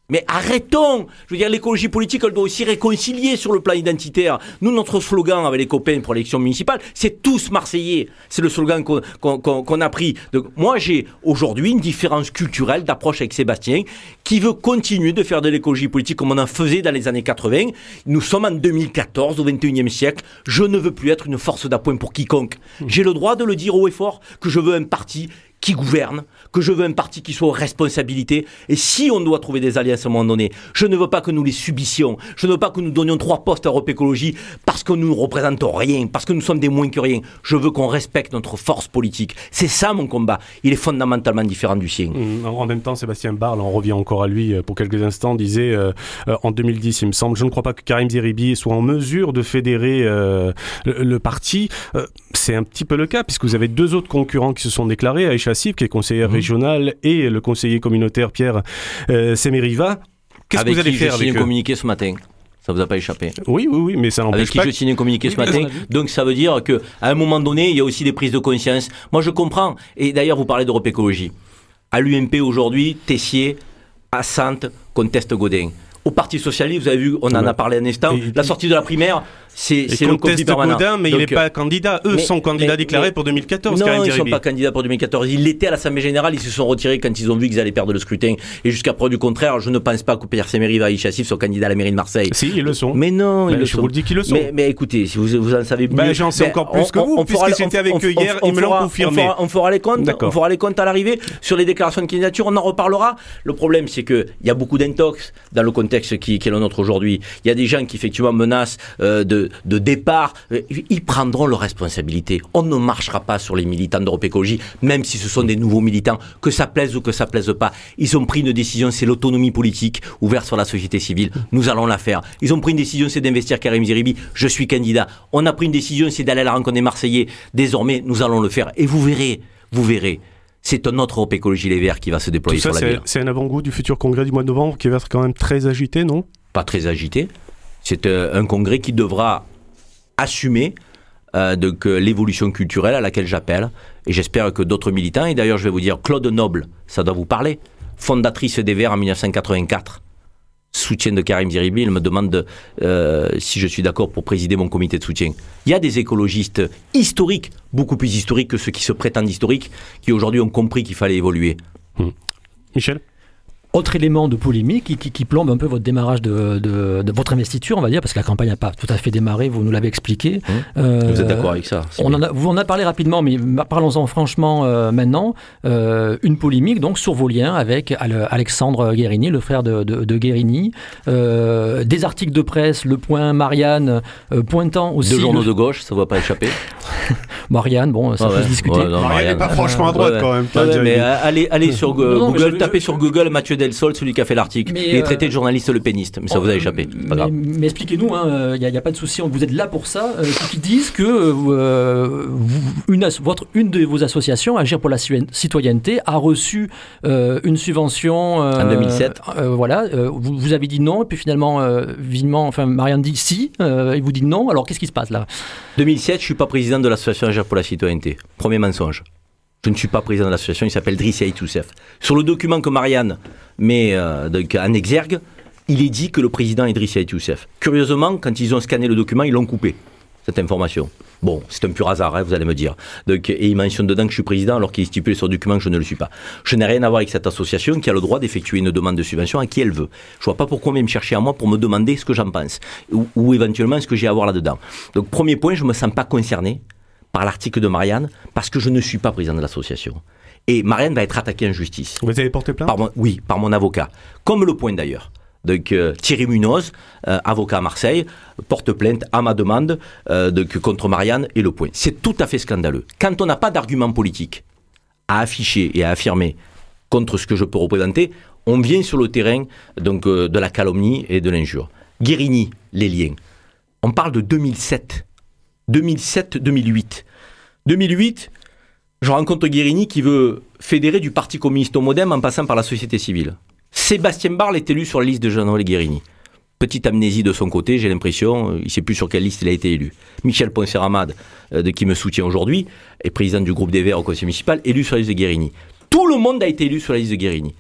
Mais arrêtons. Je veux dire, l'écologie politique, elle doit aussi réconcilier sur le plan identitaire. Nous, notre slogan avec les copains pour l'élection municipale, c'est tous Marseillais. C'est le slogan qu'on, qu'on, qu'on, qu'on a pris. Donc, moi, j'ai aujourd'hui une différence culturelle d'approche avec Sébastien, qui veut continuer de faire de l'écologie politique comme on en faisait dans les années quatre-vingts. Nous sommes en deux mille quatorze, au vingt et unième siècle. Je ne veux plus être une force d'appoint pour quiconque. J'ai le droit de le dire haut et fort, que je veux un parti qui gouverne, que je veux un parti qui soit aux responsabilités. Et si on doit trouver des alliances à un moment donné, je ne veux pas que nous les subissions. Je ne veux pas que nous donnions trois postes à Europe Écologie parce que nous ne représentons rien, parce que nous sommes des moins que rien. Je veux qu'on respecte notre force politique. C'est ça mon combat. Il est fondamentalement différent du sien. En même temps, Sébastien Barle, on revient encore à lui pour quelques instants, disait euh, en deux mille dix, il me semble, je ne crois pas que Karim Zeribi soit en mesure de fédérer euh, le, le parti. Euh, c'est un petit peu le cas, puisque vous avez deux autres concurrents qui se sont déclarés, Aïcha Sif, qui est conseillère mmh. régionale, et le conseiller communautaire Pierre euh, Semeriva. Qu'est-ce avec que vous allez qui faire je avec signe eux? un communiqué ce matin. Ça vous a pas échappé? Oui, oui, oui, mais ça n'empêche avec qui pas je signe un communiqué oui, ce matin. Donc ça veut dire qu'à un moment donné, il y a aussi des prises de conscience. Moi, je comprends. Et d'ailleurs, vous parlez d'Europe Écologie. À l'U M P aujourd'hui, Tessier, Assante, conteste Gaudin. Au Parti Socialiste, vous avez vu, on en a parlé un instant, et, la sortie de la primaire, c'est, c'est le conflit permanent. Gaudin, mais donc, il n'est pas candidat. Eux mais, sont candidats mais, déclarés mais, pour deux mille quatorze. Non, ils ne sont pas candidats pour deux mille quatorze. Ils l'étaient à l'Assemblée Générale, ils se sont retirés quand ils ont vu qu'ils allaient perdre le scrutin. Et jusqu'à preuve du contraire, je ne pense pas que Pierre Semeriva et Aïcha Sif soient candidats à la mairie de Marseille. Si, ils le sont. Mais non, mais ils le je sont. vous le dis qu'ils le sont. Mais, mais écoutez, si vous, vous en savez mieux. Ben, j'en sais encore plus que vous, puisque j'étais avec eux hier, ils me l'ont confirmé. On fera les comptes, on fera les comptes à l'arrivée. Sur les déclarations de candidature, on en reparlera. Le problème, c'est qu'il y a beaucoup d'intox dans le contexte qui est le nôtre aujourd'hui. Il y a des gens qui effectivement menacent euh, de, de départ. Ils prendront leurs responsabilités. On ne marchera pas sur les militants d'Europe Écologie, même si ce sont des nouveaux militants, que ça plaise ou que ça plaise pas. Ils ont pris une décision, c'est l'autonomie politique ouverte sur la société civile. Nous allons la faire. Ils ont pris une décision, c'est d'investir Karim Zeribi. Je suis candidat. On a pris une décision, c'est d'aller à la rencontre des Marseillais. Désormais, nous allons le faire. Et vous verrez, vous verrez. C'est un autre Europe Écologie Les Verts qui va se déployer Tout ça, sur l'avenir. C'est, c'est un avant-goût du futur congrès du mois de novembre qui va être quand même très agité, non ? Pas très agité. C'est euh, un congrès qui devra assumer euh, de, que l'évolution culturelle à laquelle j'appelle. Et j'espère que d'autres militants, et d'ailleurs je vais vous dire, Claude Noble, ça doit vous parler, fondatrice des Verts en dix-neuf cent quatre-vingt-quatre, soutien de Karim Zeribi, il me demande de, euh, si je suis d'accord pour présider mon comité de soutien. Il y a des écologistes historiques, beaucoup plus historiques que ceux qui se prétendent historiques, qui aujourd'hui ont compris qu'il fallait évoluer. Mmh. Michel ? Autre élément de polémique qui, qui, qui plombe un peu votre démarrage de, de, de votre investiture, on va dire, parce que la campagne n'a pas tout à fait démarré, vous nous l'avez expliqué. Mmh. Euh, vous êtes d'accord avec ça? On en a, vous en a parlé rapidement, mais parlons-en franchement euh, maintenant. Euh, une polémique donc sur vos liens avec Alexandre Guérini, le frère de, de, de Guérini. Euh, des articles de presse, Le Point, Marianne, euh, pointant aussi... Deux journaux le... de gauche, ça ne va pas échapper. Marianne, bon, ça ah peut ouais. se discuter. Ouais, non, Marianne n'est pas franchement à droite ouais, quand même. Ouais, ouais, mais allez, allez sur Google, non, Google je, tapez je, sur Google Mathieu Del Sol, celui qui a fait l'article. Mais, il est traité de journaliste le péniste, mais ça oh, vous a échappé. Mais, pas mais expliquez-nous, il hein, n'y a, a pas de souci, vous êtes là pour ça. Euh, qui disent que euh, vous, une, votre, une de vos associations, Agir pour la citoyenneté, a reçu euh, une subvention euh, en deux mille sept. Euh, voilà, euh, vous, vous avez dit non, et puis finalement, euh, vivement, enfin Marianne dit si, euh, et vous dites non. Alors qu'est-ce qui se passe là? deux mille sept, je ne suis pas président de l'association Agir pour la citoyenneté. Premier mensonge. Je ne suis pas président de l'association, il s'appelle Driss Yaït Youssef. Sur le document que Marianne met euh, donc, en exergue, il est dit que le président est Driss Yaït Youssef. Curieusement, quand ils ont scanné le document, ils l'ont coupé, cette information. Bon, c'est un pur hasard, hein, vous allez me dire. Donc, et il mentionne dedans que je suis président alors qu'il est stipulé sur le document que je ne le suis pas. Je n'ai rien à voir avec cette association qui a le droit d'effectuer une demande de subvention à qui elle veut. Je ne vois pas pourquoi on vient me chercher à moi pour me demander ce que j'en pense ou, ou éventuellement ce que j'ai à voir là-dedans. Donc, premier point, je ne me sens pas concerné par l'article de Marianne, parce que je ne suis pas président de l'association. Et Marianne va être attaquée en justice. Vous avez porté plainte ? par mon, Oui, par mon avocat. Comme Le Point d'ailleurs. Donc euh, Thierry Munoz, euh, avocat à Marseille, porte plainte à ma demande euh, donc, contre Marianne et Le Point. C'est tout à fait scandaleux. Quand on n'a pas d'argument politique à afficher et à affirmer contre ce que je peux représenter, on vient sur le terrain donc, euh, de la calomnie et de l'injure. Guérini, les liens. On parle de deux mille sept. deux mille sept deux mille huit. deux mille huit, je rencontre Guérini qui veut fédérer du Parti communiste au Modem en passant par la société civile. Sébastien Barle est élu sur la liste de Jean-Noël Guérini. Petite amnésie de son côté, j'ai l'impression, il ne sait plus sur quelle liste il a été élu. Michel Ponceramad, euh, qui me soutient aujourd'hui, est président du groupe des Verts au conseil municipal, élu sur la liste de Guérini. Tout le monde a été élu sur la liste de Guérini.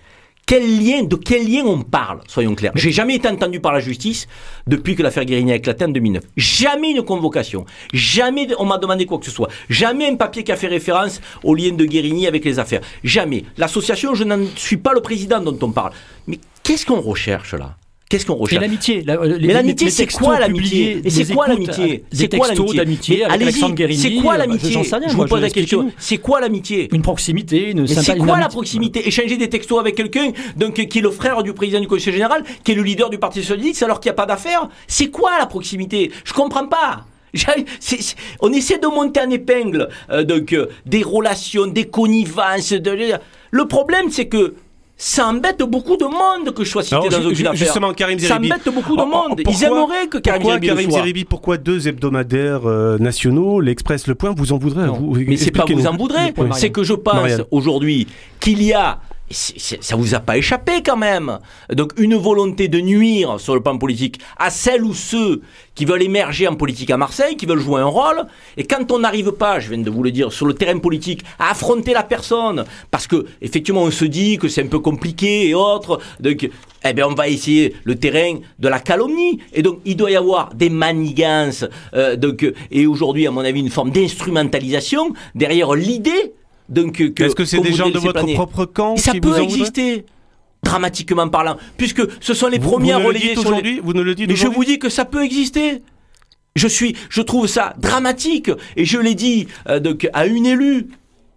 Quel lien, de quel lien on parle, soyons clairs. J'ai jamais été entendu par la justice depuis que l'affaire Guérini a éclaté en deux mille neuf. Jamais une convocation, jamais on m'a demandé quoi que ce soit, jamais un papier qui a fait référence au lien de Guérini avec les affaires. Jamais. L'association, je n'en suis pas le président dont on parle. Mais qu'est-ce qu'on recherche là ? Qu'est-ce qu'on recherche ? Et l'amitié. La, les, mais l'amitié, les c'est quoi l'amitié ? Et c'est quoi l'amitié ? Des textos d'amitié avec Alexandre Guérini. C'est quoi l'amitié ? J'en sais rien, je moi, vous pose je la question. C'est quoi l'amitié ? Une proximité, une mais sympa, c'est une quoi amitié. La proximité ? Échanger des textos avec quelqu'un donc, qui est le frère du président du Conseil général, qui est le leader du Parti socialiste, alors qu'il n'y a pas d'affaire ? C'est quoi la proximité ? Je comprends pas. C'est, c'est, on essaie de monter en épingle euh, donc, euh, des relations, des connivences. De... Le problème, c'est que ça embête beaucoup de monde que je sois cité Alors, dans aucune affaire. Justement, Karim Zeribi. Ça embête beaucoup de Oh, oh, monde. pourquoi, Ils aimeraient que Karim pourquoi, Zeribi Karim le soit. Zeribi, pourquoi deux hebdomadaires euh, nationaux, l'Express, Le Point, vous en voudrez à vous Mais c'est pas vous en voudrez, Oui. c'est que je pense Marianne. aujourd'hui qu'il y a, c'est, c'est, ça vous a pas échappé quand même, donc une volonté de nuire sur le plan politique à celles ou ceux qui veulent émerger en politique à Marseille, qui veulent jouer un rôle, et quand on n'arrive pas, je viens de vous le dire, sur le terrain politique, à affronter la personne, parce que effectivement on se dit que c'est un peu compliqué et autres, donc eh bien on va essayer le terrain de la calomnie, et donc il doit y avoir des manigances, euh, donc, et aujourd'hui à mon avis une forme d'instrumentalisation derrière l'idée. Donc, que, Est-ce que c'est des gens de votre planer. propre camp Et ça qui peut vous en exister, dramatiquement parlant, puisque ce sont les Vous, premiers vous à ne le relayer dites sur aujourd'hui les... Vous ne le dites Mais je aujourd'hui vous dis que ça peut exister. Je suis, je trouve ça dramatique, et je l'ai dit euh, donc, à une élue,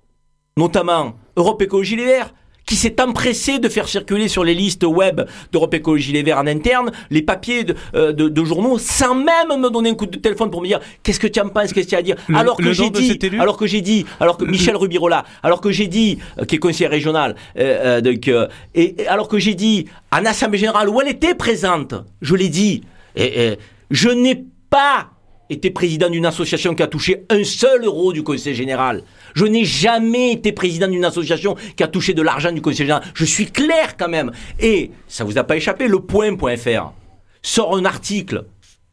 notamment Europe Écologie Les Verts, qui s'est empressé de faire circuler sur les listes web d'Europe Écologie Les Verts en interne les papiers de, euh, de, de journaux sans même me donner un coup de téléphone pour me dire qu'est-ce que tu en penses, qu'est-ce que tu as à dire. Le, alors que le j'ai nom de dit, cet élu alors que j'ai dit, alors que Michel Rubirola, alors que j'ai dit, euh, qui est conseiller régional, euh, euh, donc, euh, et, et alors que j'ai dit en assemblée générale où elle était présente, je l'ai dit, et, et, je n'ai pas été président d'une association qui a touché un seul euro du Conseil général. Je n'ai jamais été président d'une association qui a touché de l'argent du Conseil général. Je suis clair quand même. Et, ça vous a pas échappé, le point point F R sort un article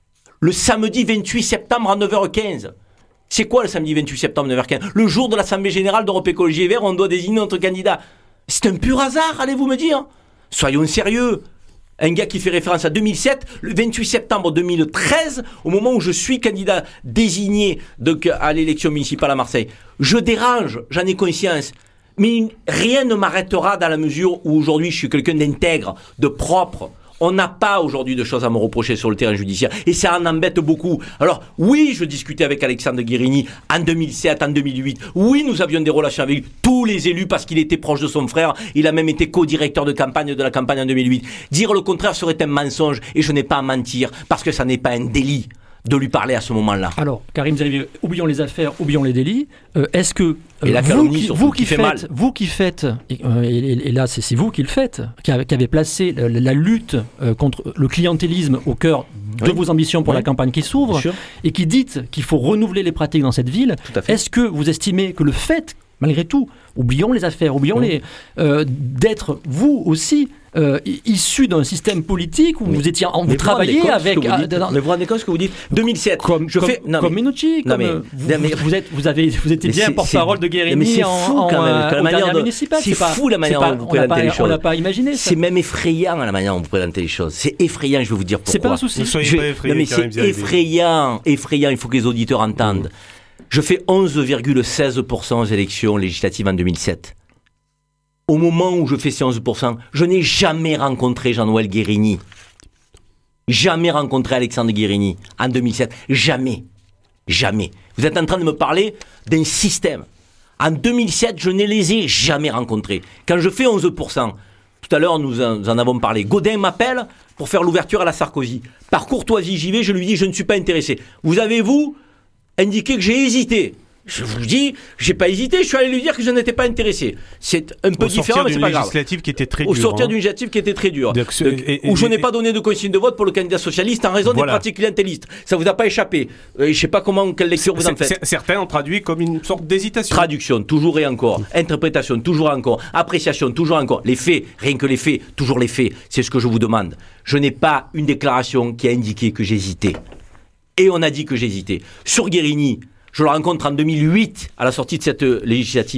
le samedi vingt-huit septembre à neuf heures quinze. C'est quoi le samedi vingt-huit septembre à neuf heures quinze ? Le jour de l'Assemblée générale d'Europe Écologie Les Verts, on doit désigner notre candidat. C'est un pur hasard, allez-vous me dire ? Soyons sérieux. Un gars qui fait référence à deux mille sept, le vingt-huit septembre deux mille treize, au moment où je suis candidat désigné donc, à l'élection municipale à Marseille. Je dérange, j'en ai conscience. Mais rien ne m'arrêtera dans la mesure où aujourd'hui je suis quelqu'un d'intègre, de propre. On n'a pas aujourd'hui de choses à me reprocher sur le terrain judiciaire et ça en embête beaucoup. Alors oui, je discutais avec Alexandre Guérini en deux mille sept, en deux mille huit. Oui, nous avions des relations avec tous les élus parce qu'il était proche de son frère. Il a même été co-directeur de campagne de la campagne en deux mille huit. Dire le contraire serait un mensonge et je n'ai pas à mentir parce que ça n'est pas un délit de lui parler à ce moment-là. Alors, Karim Zeribi, oublions les affaires, oublions les délits. Euh, est-ce que euh, et la vous, qui, surtout, vous qui qui fait faites, mal. vous qui faites, et, euh, et, et là c'est, c'est vous qui le faites, qui, a, qui avez placé la, la lutte euh, contre le clientélisme au cœur de oui. vos ambitions pour oui. la campagne qui s'ouvre, et qui dites qu'il faut renouveler les pratiques dans cette ville. Tout à fait. Est-ce que vous estimez que le fait, malgré tout, oublions les affaires, oublions oui. les, euh, d'être vous aussi Euh, issu d'un système politique où mais, vous étiez, en, vous travaillez vous avec. Vous dites, dans, mais vous vous rendez compte ce que vous dites deux mille sept. Comme, je comme, fais, non, comme mais, Minucci, non, comme mais, vous, non, mais, vous êtes, vous avez, vous étiez bien porte-parole de Guérini c'est en, fou en, quand même, en, la manière de, municipale. C'est, c'est fou la manière pas, dont vous présentez pas, les choses. On l'a pas imaginé. Ça. C'est même effrayant la manière dont vous présentez les choses. C'est effrayant, je vais vous dire pourquoi. C'est pas un souci. Ne soyez je, pas effrayé, non mais Karim c'est Zeribi. effrayant, effrayant. Il faut que les auditeurs entendent. Mmh. Je fais onze virgule seize pour cent aux élections législatives en deux mille sept. Au moment où je fais ces onze pour cent, je n'ai jamais rencontré Jean-Noël Guérini. Jamais rencontré Alexandre Guérini en deux mille sept. Jamais. Jamais. Vous êtes en train de me parler d'un système. En deux mille sept, je ne les ai jamais rencontrés. Quand je fais onze pour cent, tout à l'heure nous en, nous en avons parlé, Gaudin m'appelle pour faire l'ouverture à la Sarkozy. Par courtoisie, j'y vais, je lui dis je ne suis pas intéressé. Vous avez, vous, indiqué que j'ai hésité. Je vous dis, j'ai pas hésité, je suis allé lui dire que je n'étais pas intéressé. C'est un peu Au différent, mais c'est pas grave. Au sortir d'une législative qui était très Au dure. sortir hein. d'une législative qui était très dure. Donc, Donc, et, et, où je et, n'ai pas donné de consigne de vote pour le candidat socialiste en raison voilà. des pratiques clientélistes. Ça vous a pas échappé. Euh, je sais pas comment, quelle lecture vous en faites. C'est, certains ont traduit comme une sorte d'hésitation. Traduction, toujours et encore. Interprétation, toujours et encore. Appréciation, toujours et encore. Les faits, rien que les faits, toujours les faits. C'est ce que je vous demande. Je n'ai pas une déclaration qui a indiqué que j'hésitais. Et on a dit que j'hésitais. Sur Guérini, je le rencontre en deux mille huit, à la sortie de cette législative.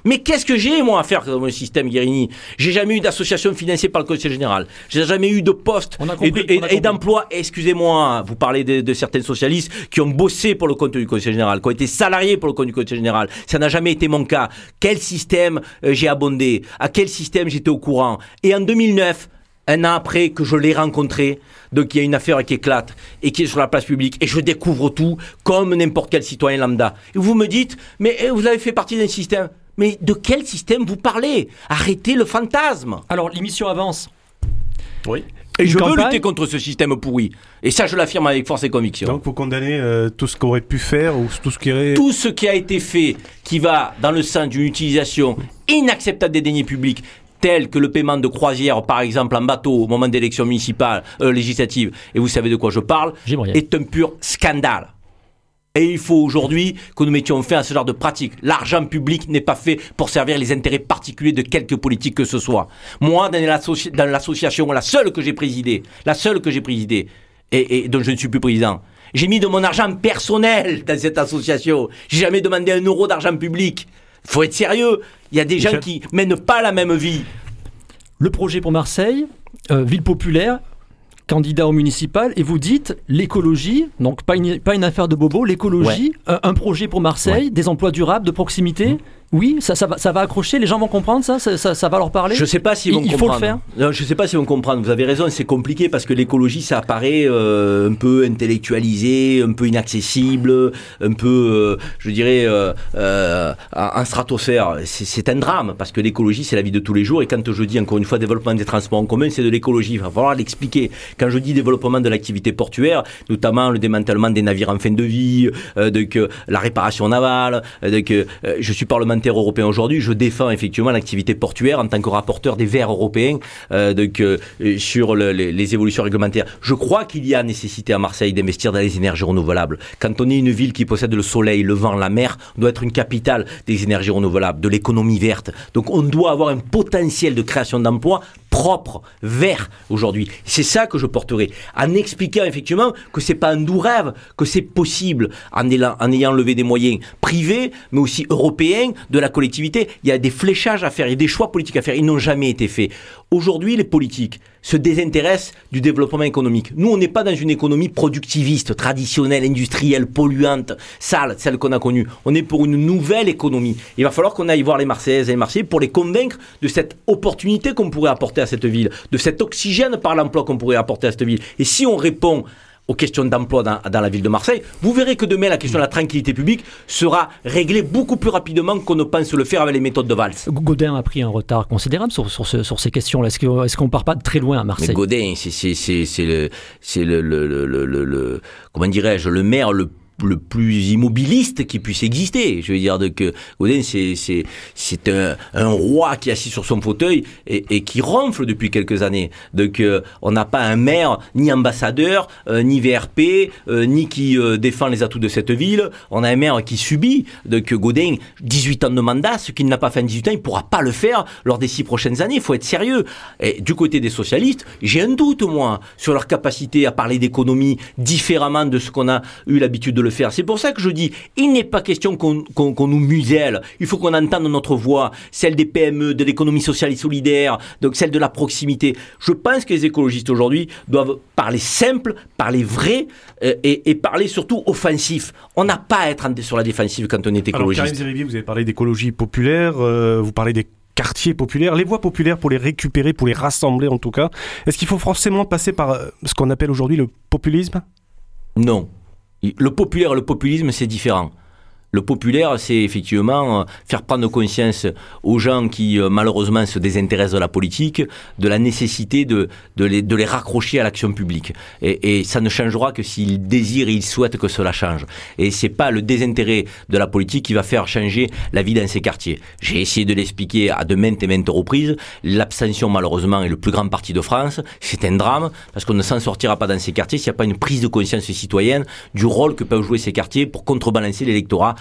Mais qu'est-ce que j'ai, moi, à faire dans mon système, Guérini? J'ai jamais eu d'association financée par le Conseil général. J'ai jamais eu de poste compris, et, de, et, et d'emploi. Excusez-moi, vous parlez de, de certains socialistes qui ont bossé pour le compte du Conseil général, qui ont été salariés pour le compte du Conseil général. Ça n'a jamais été mon cas. Quel système euh, j'ai abondé? À quel système j'étais au courant? Et en deux mille neuf, un an après que je l'ai rencontré, donc il y a une affaire qui éclate et qui est sur la place publique et je découvre tout comme n'importe quel citoyen lambda. Et vous me dites, mais vous avez fait partie d'un système. Mais de quel système vous parlez? Arrêtez le fantasme. Alors l'émission avance. Oui. Et Une je campagne. veux lutter contre ce système pourri. Et ça, je l'affirme avec force et conviction. Donc vous condamnez euh, tout ce qu'aurait pu faire ou tout ce qui aurait... Tout ce qui a été fait qui va dans le sens d'une utilisation inacceptable des deniers publics, tel que le paiement de croisière, par exemple, en bateau au moment d'élections municipales, euh, législatives, et vous savez de quoi je parle, J'aimerais. est un pur scandale. Et il faut aujourd'hui que nous mettions fin à ce genre de pratique. L'argent public n'est pas fait pour servir les intérêts particuliers de quelque politique que ce soit. Moi, dans, l'associ- dans l'association, la seule que j'ai présidée, la seule que j'ai présidée, et, et dont je ne suis plus président, j'ai mis de mon argent personnel dans cette association. J'ai jamais demandé un euro d'argent public. Il faut être sérieux. Il y a des gens Michel. qui mènent pas la même vie. Le projet pour Marseille, euh, ville populaire, candidat au municipal, et vous dites l'écologie, donc pas une, pas une affaire de bobo, l'écologie, un, un projet pour Marseille, Ouais. des emplois durables, de proximité. Mmh. Oui, ça, ça, va, ça va accrocher, les gens vont comprendre ça, ça, ça, ça va leur parler. Je ne sais pas s'ils vont il, il comprendre. faut le faire. Non, je ne sais pas s'ils vont comprendre. Vous avez raison, c'est compliqué parce que l'écologie, ça apparaît euh, un peu intellectualisé, un peu inaccessible, un peu, euh, je dirais, euh, euh, en stratosphère. C'est, c'est un drame parce que l'écologie, c'est la vie de tous les jours. Et quand je dis encore une fois développement des transports en commun, c'est de l'écologie. Il va falloir l'expliquer. Quand je dis développement de l'activité portuaire, notamment le démantèlement des navires en fin de vie, euh, de, que, la réparation navale, de, que, euh, je suis parlementaire européen aujourd'hui. Je défends effectivement l'activité portuaire en tant que rapporteur des Verts européens euh, donc, euh, sur le, les, les évolutions réglementaires. Je crois qu'il y a nécessité à Marseille d'investir dans les énergies renouvelables. Quand on est une ville qui possède le soleil, le vent, la mer, on doit être une capitale des énergies renouvelables, de l'économie verte. Donc on doit avoir un potentiel de création d'emplois propre, vert aujourd'hui. C'est ça que je porterai, en expliquant effectivement que c'est pas un doux rêve, que c'est possible en ayant, en ayant levé des moyens privés, mais aussi européens, de la collectivité. Il y a des fléchages à faire, il y a des choix politiques à faire, ils n'ont jamais été faits. Aujourd'hui, les politiques se désintéressent du développement économique. Nous, on n'est pas dans une économie productiviste, traditionnelle, industrielle, polluante, sale, celle qu'on a connue. On est pour une nouvelle économie. Il va falloir qu'on aille voir les Marseillaises et les Marseillais pour les convaincre de cette opportunité qu'on pourrait apporter à cette ville, de cet oxygène par l'emploi qu'on pourrait apporter à cette ville. Et si on répond aux questions d'emploi dans, dans la ville de Marseille, vous verrez que demain, la question de la tranquillité publique sera réglée beaucoup plus rapidement qu'on ne pense le faire avec les méthodes de Valls. Godin a pris un retard considérable sur, sur, ce, sur ces questions-là. Est-ce, que, est-ce qu'on ne part pas de très loin à Marseille? Mais Godin, c'est, c'est, c'est, c'est, le, c'est le, le, le, le, le, le, comment dirais-je, le maire le le plus immobiliste qui puisse exister. Je veux dire de que Godin, c'est, c'est, c'est un, un roi qui est assis sur son fauteuil et, et qui ronfle depuis quelques années. Donc, euh, on n'a pas un maire, ni ambassadeur, euh, ni V R P, euh, ni qui euh, défend les atouts de cette ville. On a un maire qui subit. Donc, Godin, dix-huit ans de mandat, ce qu'il n'a pas fait en dix-huit ans, il ne pourra pas le faire lors des six prochaines années. Il faut être sérieux. Et du côté des socialistes, j'ai un doute, moi, sur leur capacité à parler d'économie différemment de ce qu'on a eu l'habitude de le faire. C'est pour ça que je dis, il n'est pas question qu'on, qu'on, qu'on nous muselle. Il faut qu'on entende notre voix, celle des P M E, de l'économie sociale et solidaire, donc celle de la proximité. Je pense que les écologistes aujourd'hui doivent parler simple, parler vrai euh, et, et parler surtout offensif. On n'a pas à être sur la défensive quand on est écologiste. Alors, Karim Zeribi, vous avez parlé d'écologie populaire, euh, vous parlez des quartiers populaires, les voies populaires pour les récupérer, pour les rassembler en tout cas. Est-ce qu'il faut forcément passer par euh, ce qu'on appelle aujourd'hui le populisme ? Non. Le populaire et le populisme, c'est différent. Le populaire, c'est effectivement euh, faire prendre conscience aux gens qui, euh, malheureusement, se désintéressent de la politique, de la nécessité de, de, les, de les raccrocher à l'action publique. Et, et ça ne changera que s'ils désirent et ils souhaitent que cela change. Et c'est pas le désintérêt de la politique qui va faire changer la vie dans ces quartiers. J'ai essayé de l'expliquer à de maintes et maintes reprises. L'abstention, malheureusement, est le plus grand parti de France. C'est un drame, parce qu'on ne s'en sortira pas dans ces quartiers s'il n'y a pas une prise de conscience citoyenne du rôle que peuvent jouer ces quartiers pour contrebalancer l'électorat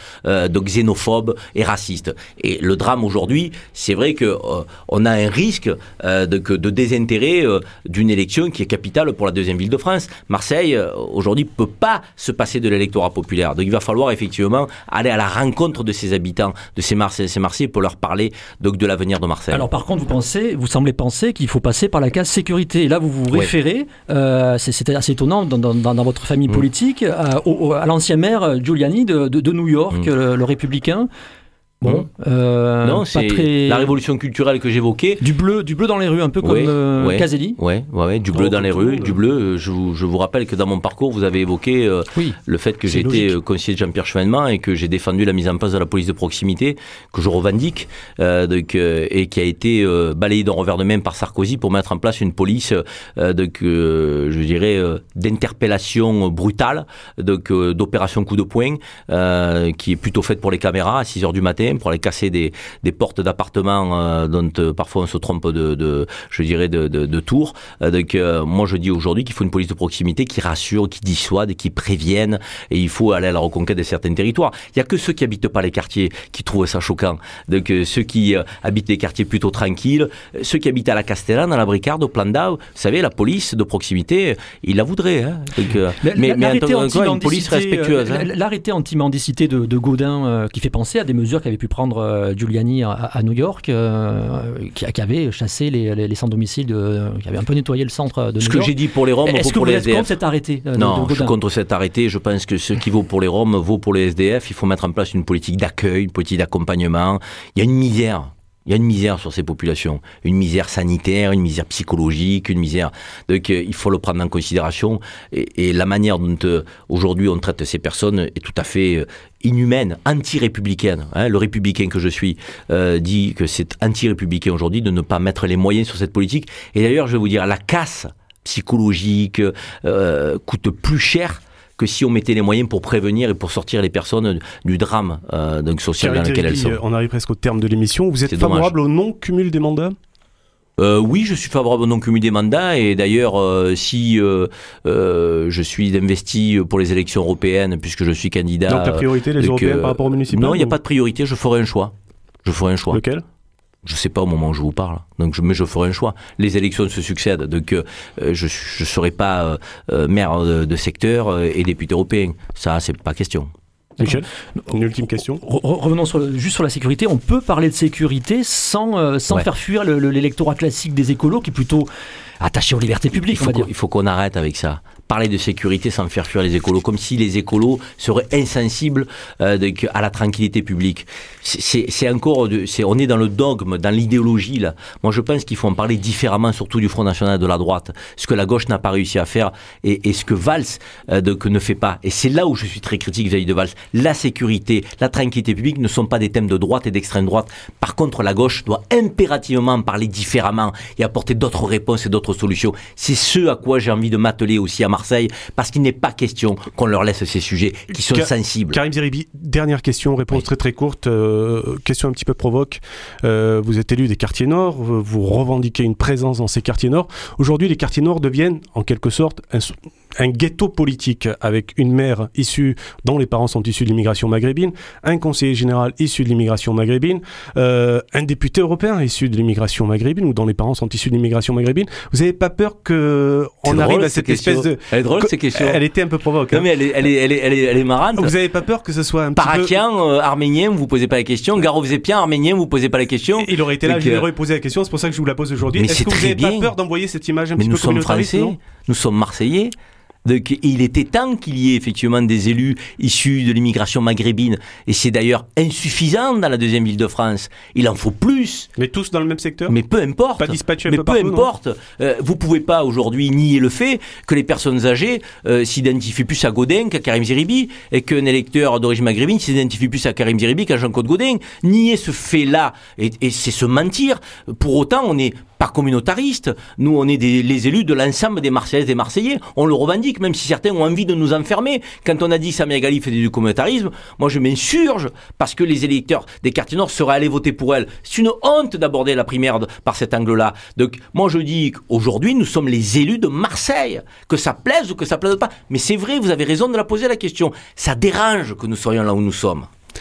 euh, de xénophobes et racistes. Et le drame aujourd'hui, c'est vrai que euh, on a un risque euh, de, de désintérêt euh, d'une élection qui est capitale pour la deuxième ville de France. Marseille, euh, aujourd'hui, peut pas se passer de l'électorat populaire. Donc il va falloir effectivement aller à la rencontre de ses habitants, de ces Marseillais, ces Marseillais, pour leur parler donc, de l'avenir de Marseille. Alors par contre, vous pensez, vous semblez penser qu'il faut passer par la case sécurité. Et là, vous vous référez, ouais. euh, c'est, c'est assez étonnant dans, dans, dans votre famille mmh. politique, à, au, à l'ancien maire Giuliani de, de, de New York, mmh. le, le républicain. Bon, euh, non, c'est très... la révolution culturelle que j'évoquais. Du bleu, du bleu dans les rues, un peu comme ouais, euh, ouais, Caselli. Oui, ouais, ouais, du bleu oh, dans les rues, du bleu. Je vous, je vous rappelle que dans mon parcours, vous avez évoqué euh, oui, le fait que j'ai logique. été conseiller de Jean-Pierre Chevènement et que j'ai défendu la mise en place de la police de proximité, que je revendique, euh, donc, euh, et qui a été euh, balayée d'un revers de main par Sarkozy pour mettre en place une police, euh, donc, euh, je dirais, euh, d'interpellation brutale, donc, euh, d'opération coup de poing, euh, qui est plutôt faite pour les caméras à six heures du matin, pour aller casser des, des portes d'appartements euh, dont euh, parfois on se trompe de, de je dirais, de, de, de tour. Euh, donc, euh, moi, je dis aujourd'hui qu'il faut une police de proximité qui rassure, qui dissuade et qui prévienne. Et il faut aller à la reconquête de certains territoires. Il n'y a que ceux qui habitent pas les quartiers qui trouvent ça choquant. Donc, euh, ceux qui euh, habitent les quartiers plutôt tranquilles, ceux qui habitent à la Castellane, à la Bricarde, au Plan d'Au, vous savez, la police de proximité, ils la voudraient. Hein. Donc, euh, la, mais mais en quoi, une police respectueuse. Euh, hein. L'arrêté anti-mendicité de, de Gaudin euh, qui fait penser à des mesures qu'avait pu prendre euh, Giuliani à, à New York, euh, qui, qui avait chassé les, les, les sans-domicile, de, qui avait un peu nettoyé le centre de Ce New que York. j'ai dit pour les Roms vaut pour les S D F. Est-ce que vous êtes contre cet arrêté euh, Non, de, de je suis contre cet arrêté. Je pense que ce qui vaut pour les Roms vaut pour les S D F. Il faut mettre en place une politique d'accueil, une politique d'accompagnement. Il y a une misère. Il y a une misère sur ces populations, une misère sanitaire, une misère psychologique, une misère. Donc euh, il faut le prendre en considération. Et, et la manière dont euh, aujourd'hui on traite ces personnes est tout à fait euh, inhumaine, anti-républicaine. Hein. Le républicain que je suis euh, dit que c'est anti-républicain aujourd'hui de ne pas mettre les moyens sur cette politique. Et d'ailleurs, je vais vous dire, la casse psychologique euh, coûte plus cher que si on mettait les moyens pour prévenir et pour sortir les personnes du drame euh, donc social Thierry dans lequel elles sont. On arrive presque au terme de l'émission. Vous êtes C'est favorable dommage. au non-cumul des mandats ? Euh, oui, je suis favorable au non-cumul des mandats et d'ailleurs, euh, si euh, euh, je suis investi pour les élections européennes, puisque je suis candidat... Donc la priorité, les européennes euh, par rapport aux municipales ? Non, il n'y a ou... pas de priorité, je ferai un choix. Je ferai un choix. Lequel ? Je ne sais pas au moment où je vous parle, donc je, mais je ferai un choix. Les élections se succèdent, donc euh, je ne serai pas euh, maire de, de secteur euh, et député européen. Ça, c'est pas question. Michel, une ultime question. Re- revenons sur, juste sur la sécurité. On peut parler de sécurité sans, euh, sans ouais. faire fuir le, le, l'électorat classique des écolos qui est plutôt attaché aux libertés publiques. Il faut, il faut qu'on arrête avec ça. Parler de sécurité sans faire fuir les écolos, comme si les écolos seraient insensibles euh, de, à la tranquillité publique. C'est, c'est, c'est encore, de, c'est, on est dans le dogme, dans l'idéologie là. Moi, je pense qu'il faut en parler différemment, surtout du Front National de la droite. Ce que la gauche n'a pas réussi à faire et, et ce que Valls euh, de, que ne fait pas. Et c'est là où je suis très critique vis-à-vis de Valls. La sécurité, la tranquillité publique ne sont pas des thèmes de droite et d'extrême droite. Par contre, la gauche doit impérativement en parler différemment et apporter d'autres réponses et d'autres solutions. C'est ce à quoi j'ai envie de m'atteler aussi à Marseille, parce qu'il n'est pas question qu'on leur laisse ces sujets qui sont Ka- sensibles. Karim Zeribi, dernière question, réponse oui. très très courte, euh, question un petit peu provoque. Euh, vous êtes élu des quartiers nord, vous revendiquez une présence dans ces quartiers nord. Aujourd'hui, les quartiers nord deviennent en quelque sorte un, un ghetto politique, avec une maire issue, dont les parents sont issus de l'immigration maghrébine, un conseiller général issu de l'immigration maghrébine, euh, un député européen issu de l'immigration maghrébine, ou dont les parents sont issus de l'immigration maghrébine. Vous n'avez pas peur qu'on arrive à cette question. espèce de... Elle est drôle, ces questions. Elle était un peu provoque. Non, hein. mais elle est, elle est, elle est, elle est, elle est marrante. Vous n'avez pas peur que ce soit un petit Parakian, peu... euh, arménien, vous ne posez pas la question. Garovzépien, arménien, vous ne posez pas la question. Il aurait été là, je lui aurais posé la question, c'est pour ça que je vous la pose aujourd'hui. Mais Est-ce que vous n'avez pas peur d'envoyer cette image un mais petit peu communautariste ? Mais nous sommes français, nous sommes marseillais. Donc, il était temps qu'il y ait effectivement des élus issus de l'immigration maghrébine. Et c'est d'ailleurs insuffisant dans la deuxième ville de France. Il en faut plus. Mais tous dans le même secteur ? Mais peu importe. Pas dispatchés un Mais peu peu partout, importe. Euh, vous ne pouvez pas aujourd'hui nier le fait que les personnes âgées euh, s'identifient plus à Gaudin qu'à Karim Zeribi et qu'un électeur d'origine maghrébine s'identifie plus à Karim Zeribi qu'à Jean-Claude Gaudin. Nier ce fait-là, et, et c'est se mentir. Pour autant, on n'est pas communautariste. Nous, on est des, les élus de l'ensemble des Marseillaises et des Marseillais. On le revendique, même si certains ont envie de nous enfermer. Quand on a dit Samia Ghali faisait du communautarisme, moi je m'insurge parce que les électeurs des quartiers nord seraient allés voter pour elle. C'est une honte d'aborder la primaire de, par cet angle-là. Donc moi je dis qu'aujourd'hui nous sommes les élus de Marseille, que ça plaise ou que ça plaise pas. Mais c'est vrai, vous avez raison de la poser la question. Ça dérange que nous soyons là où nous sommes.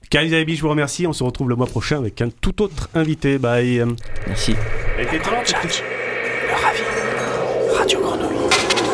Karine Zeribi, je vous remercie. On se retrouve le mois prochain avec un tout autre invité. Bye. Merci. Le ravi. Radio Grenouille.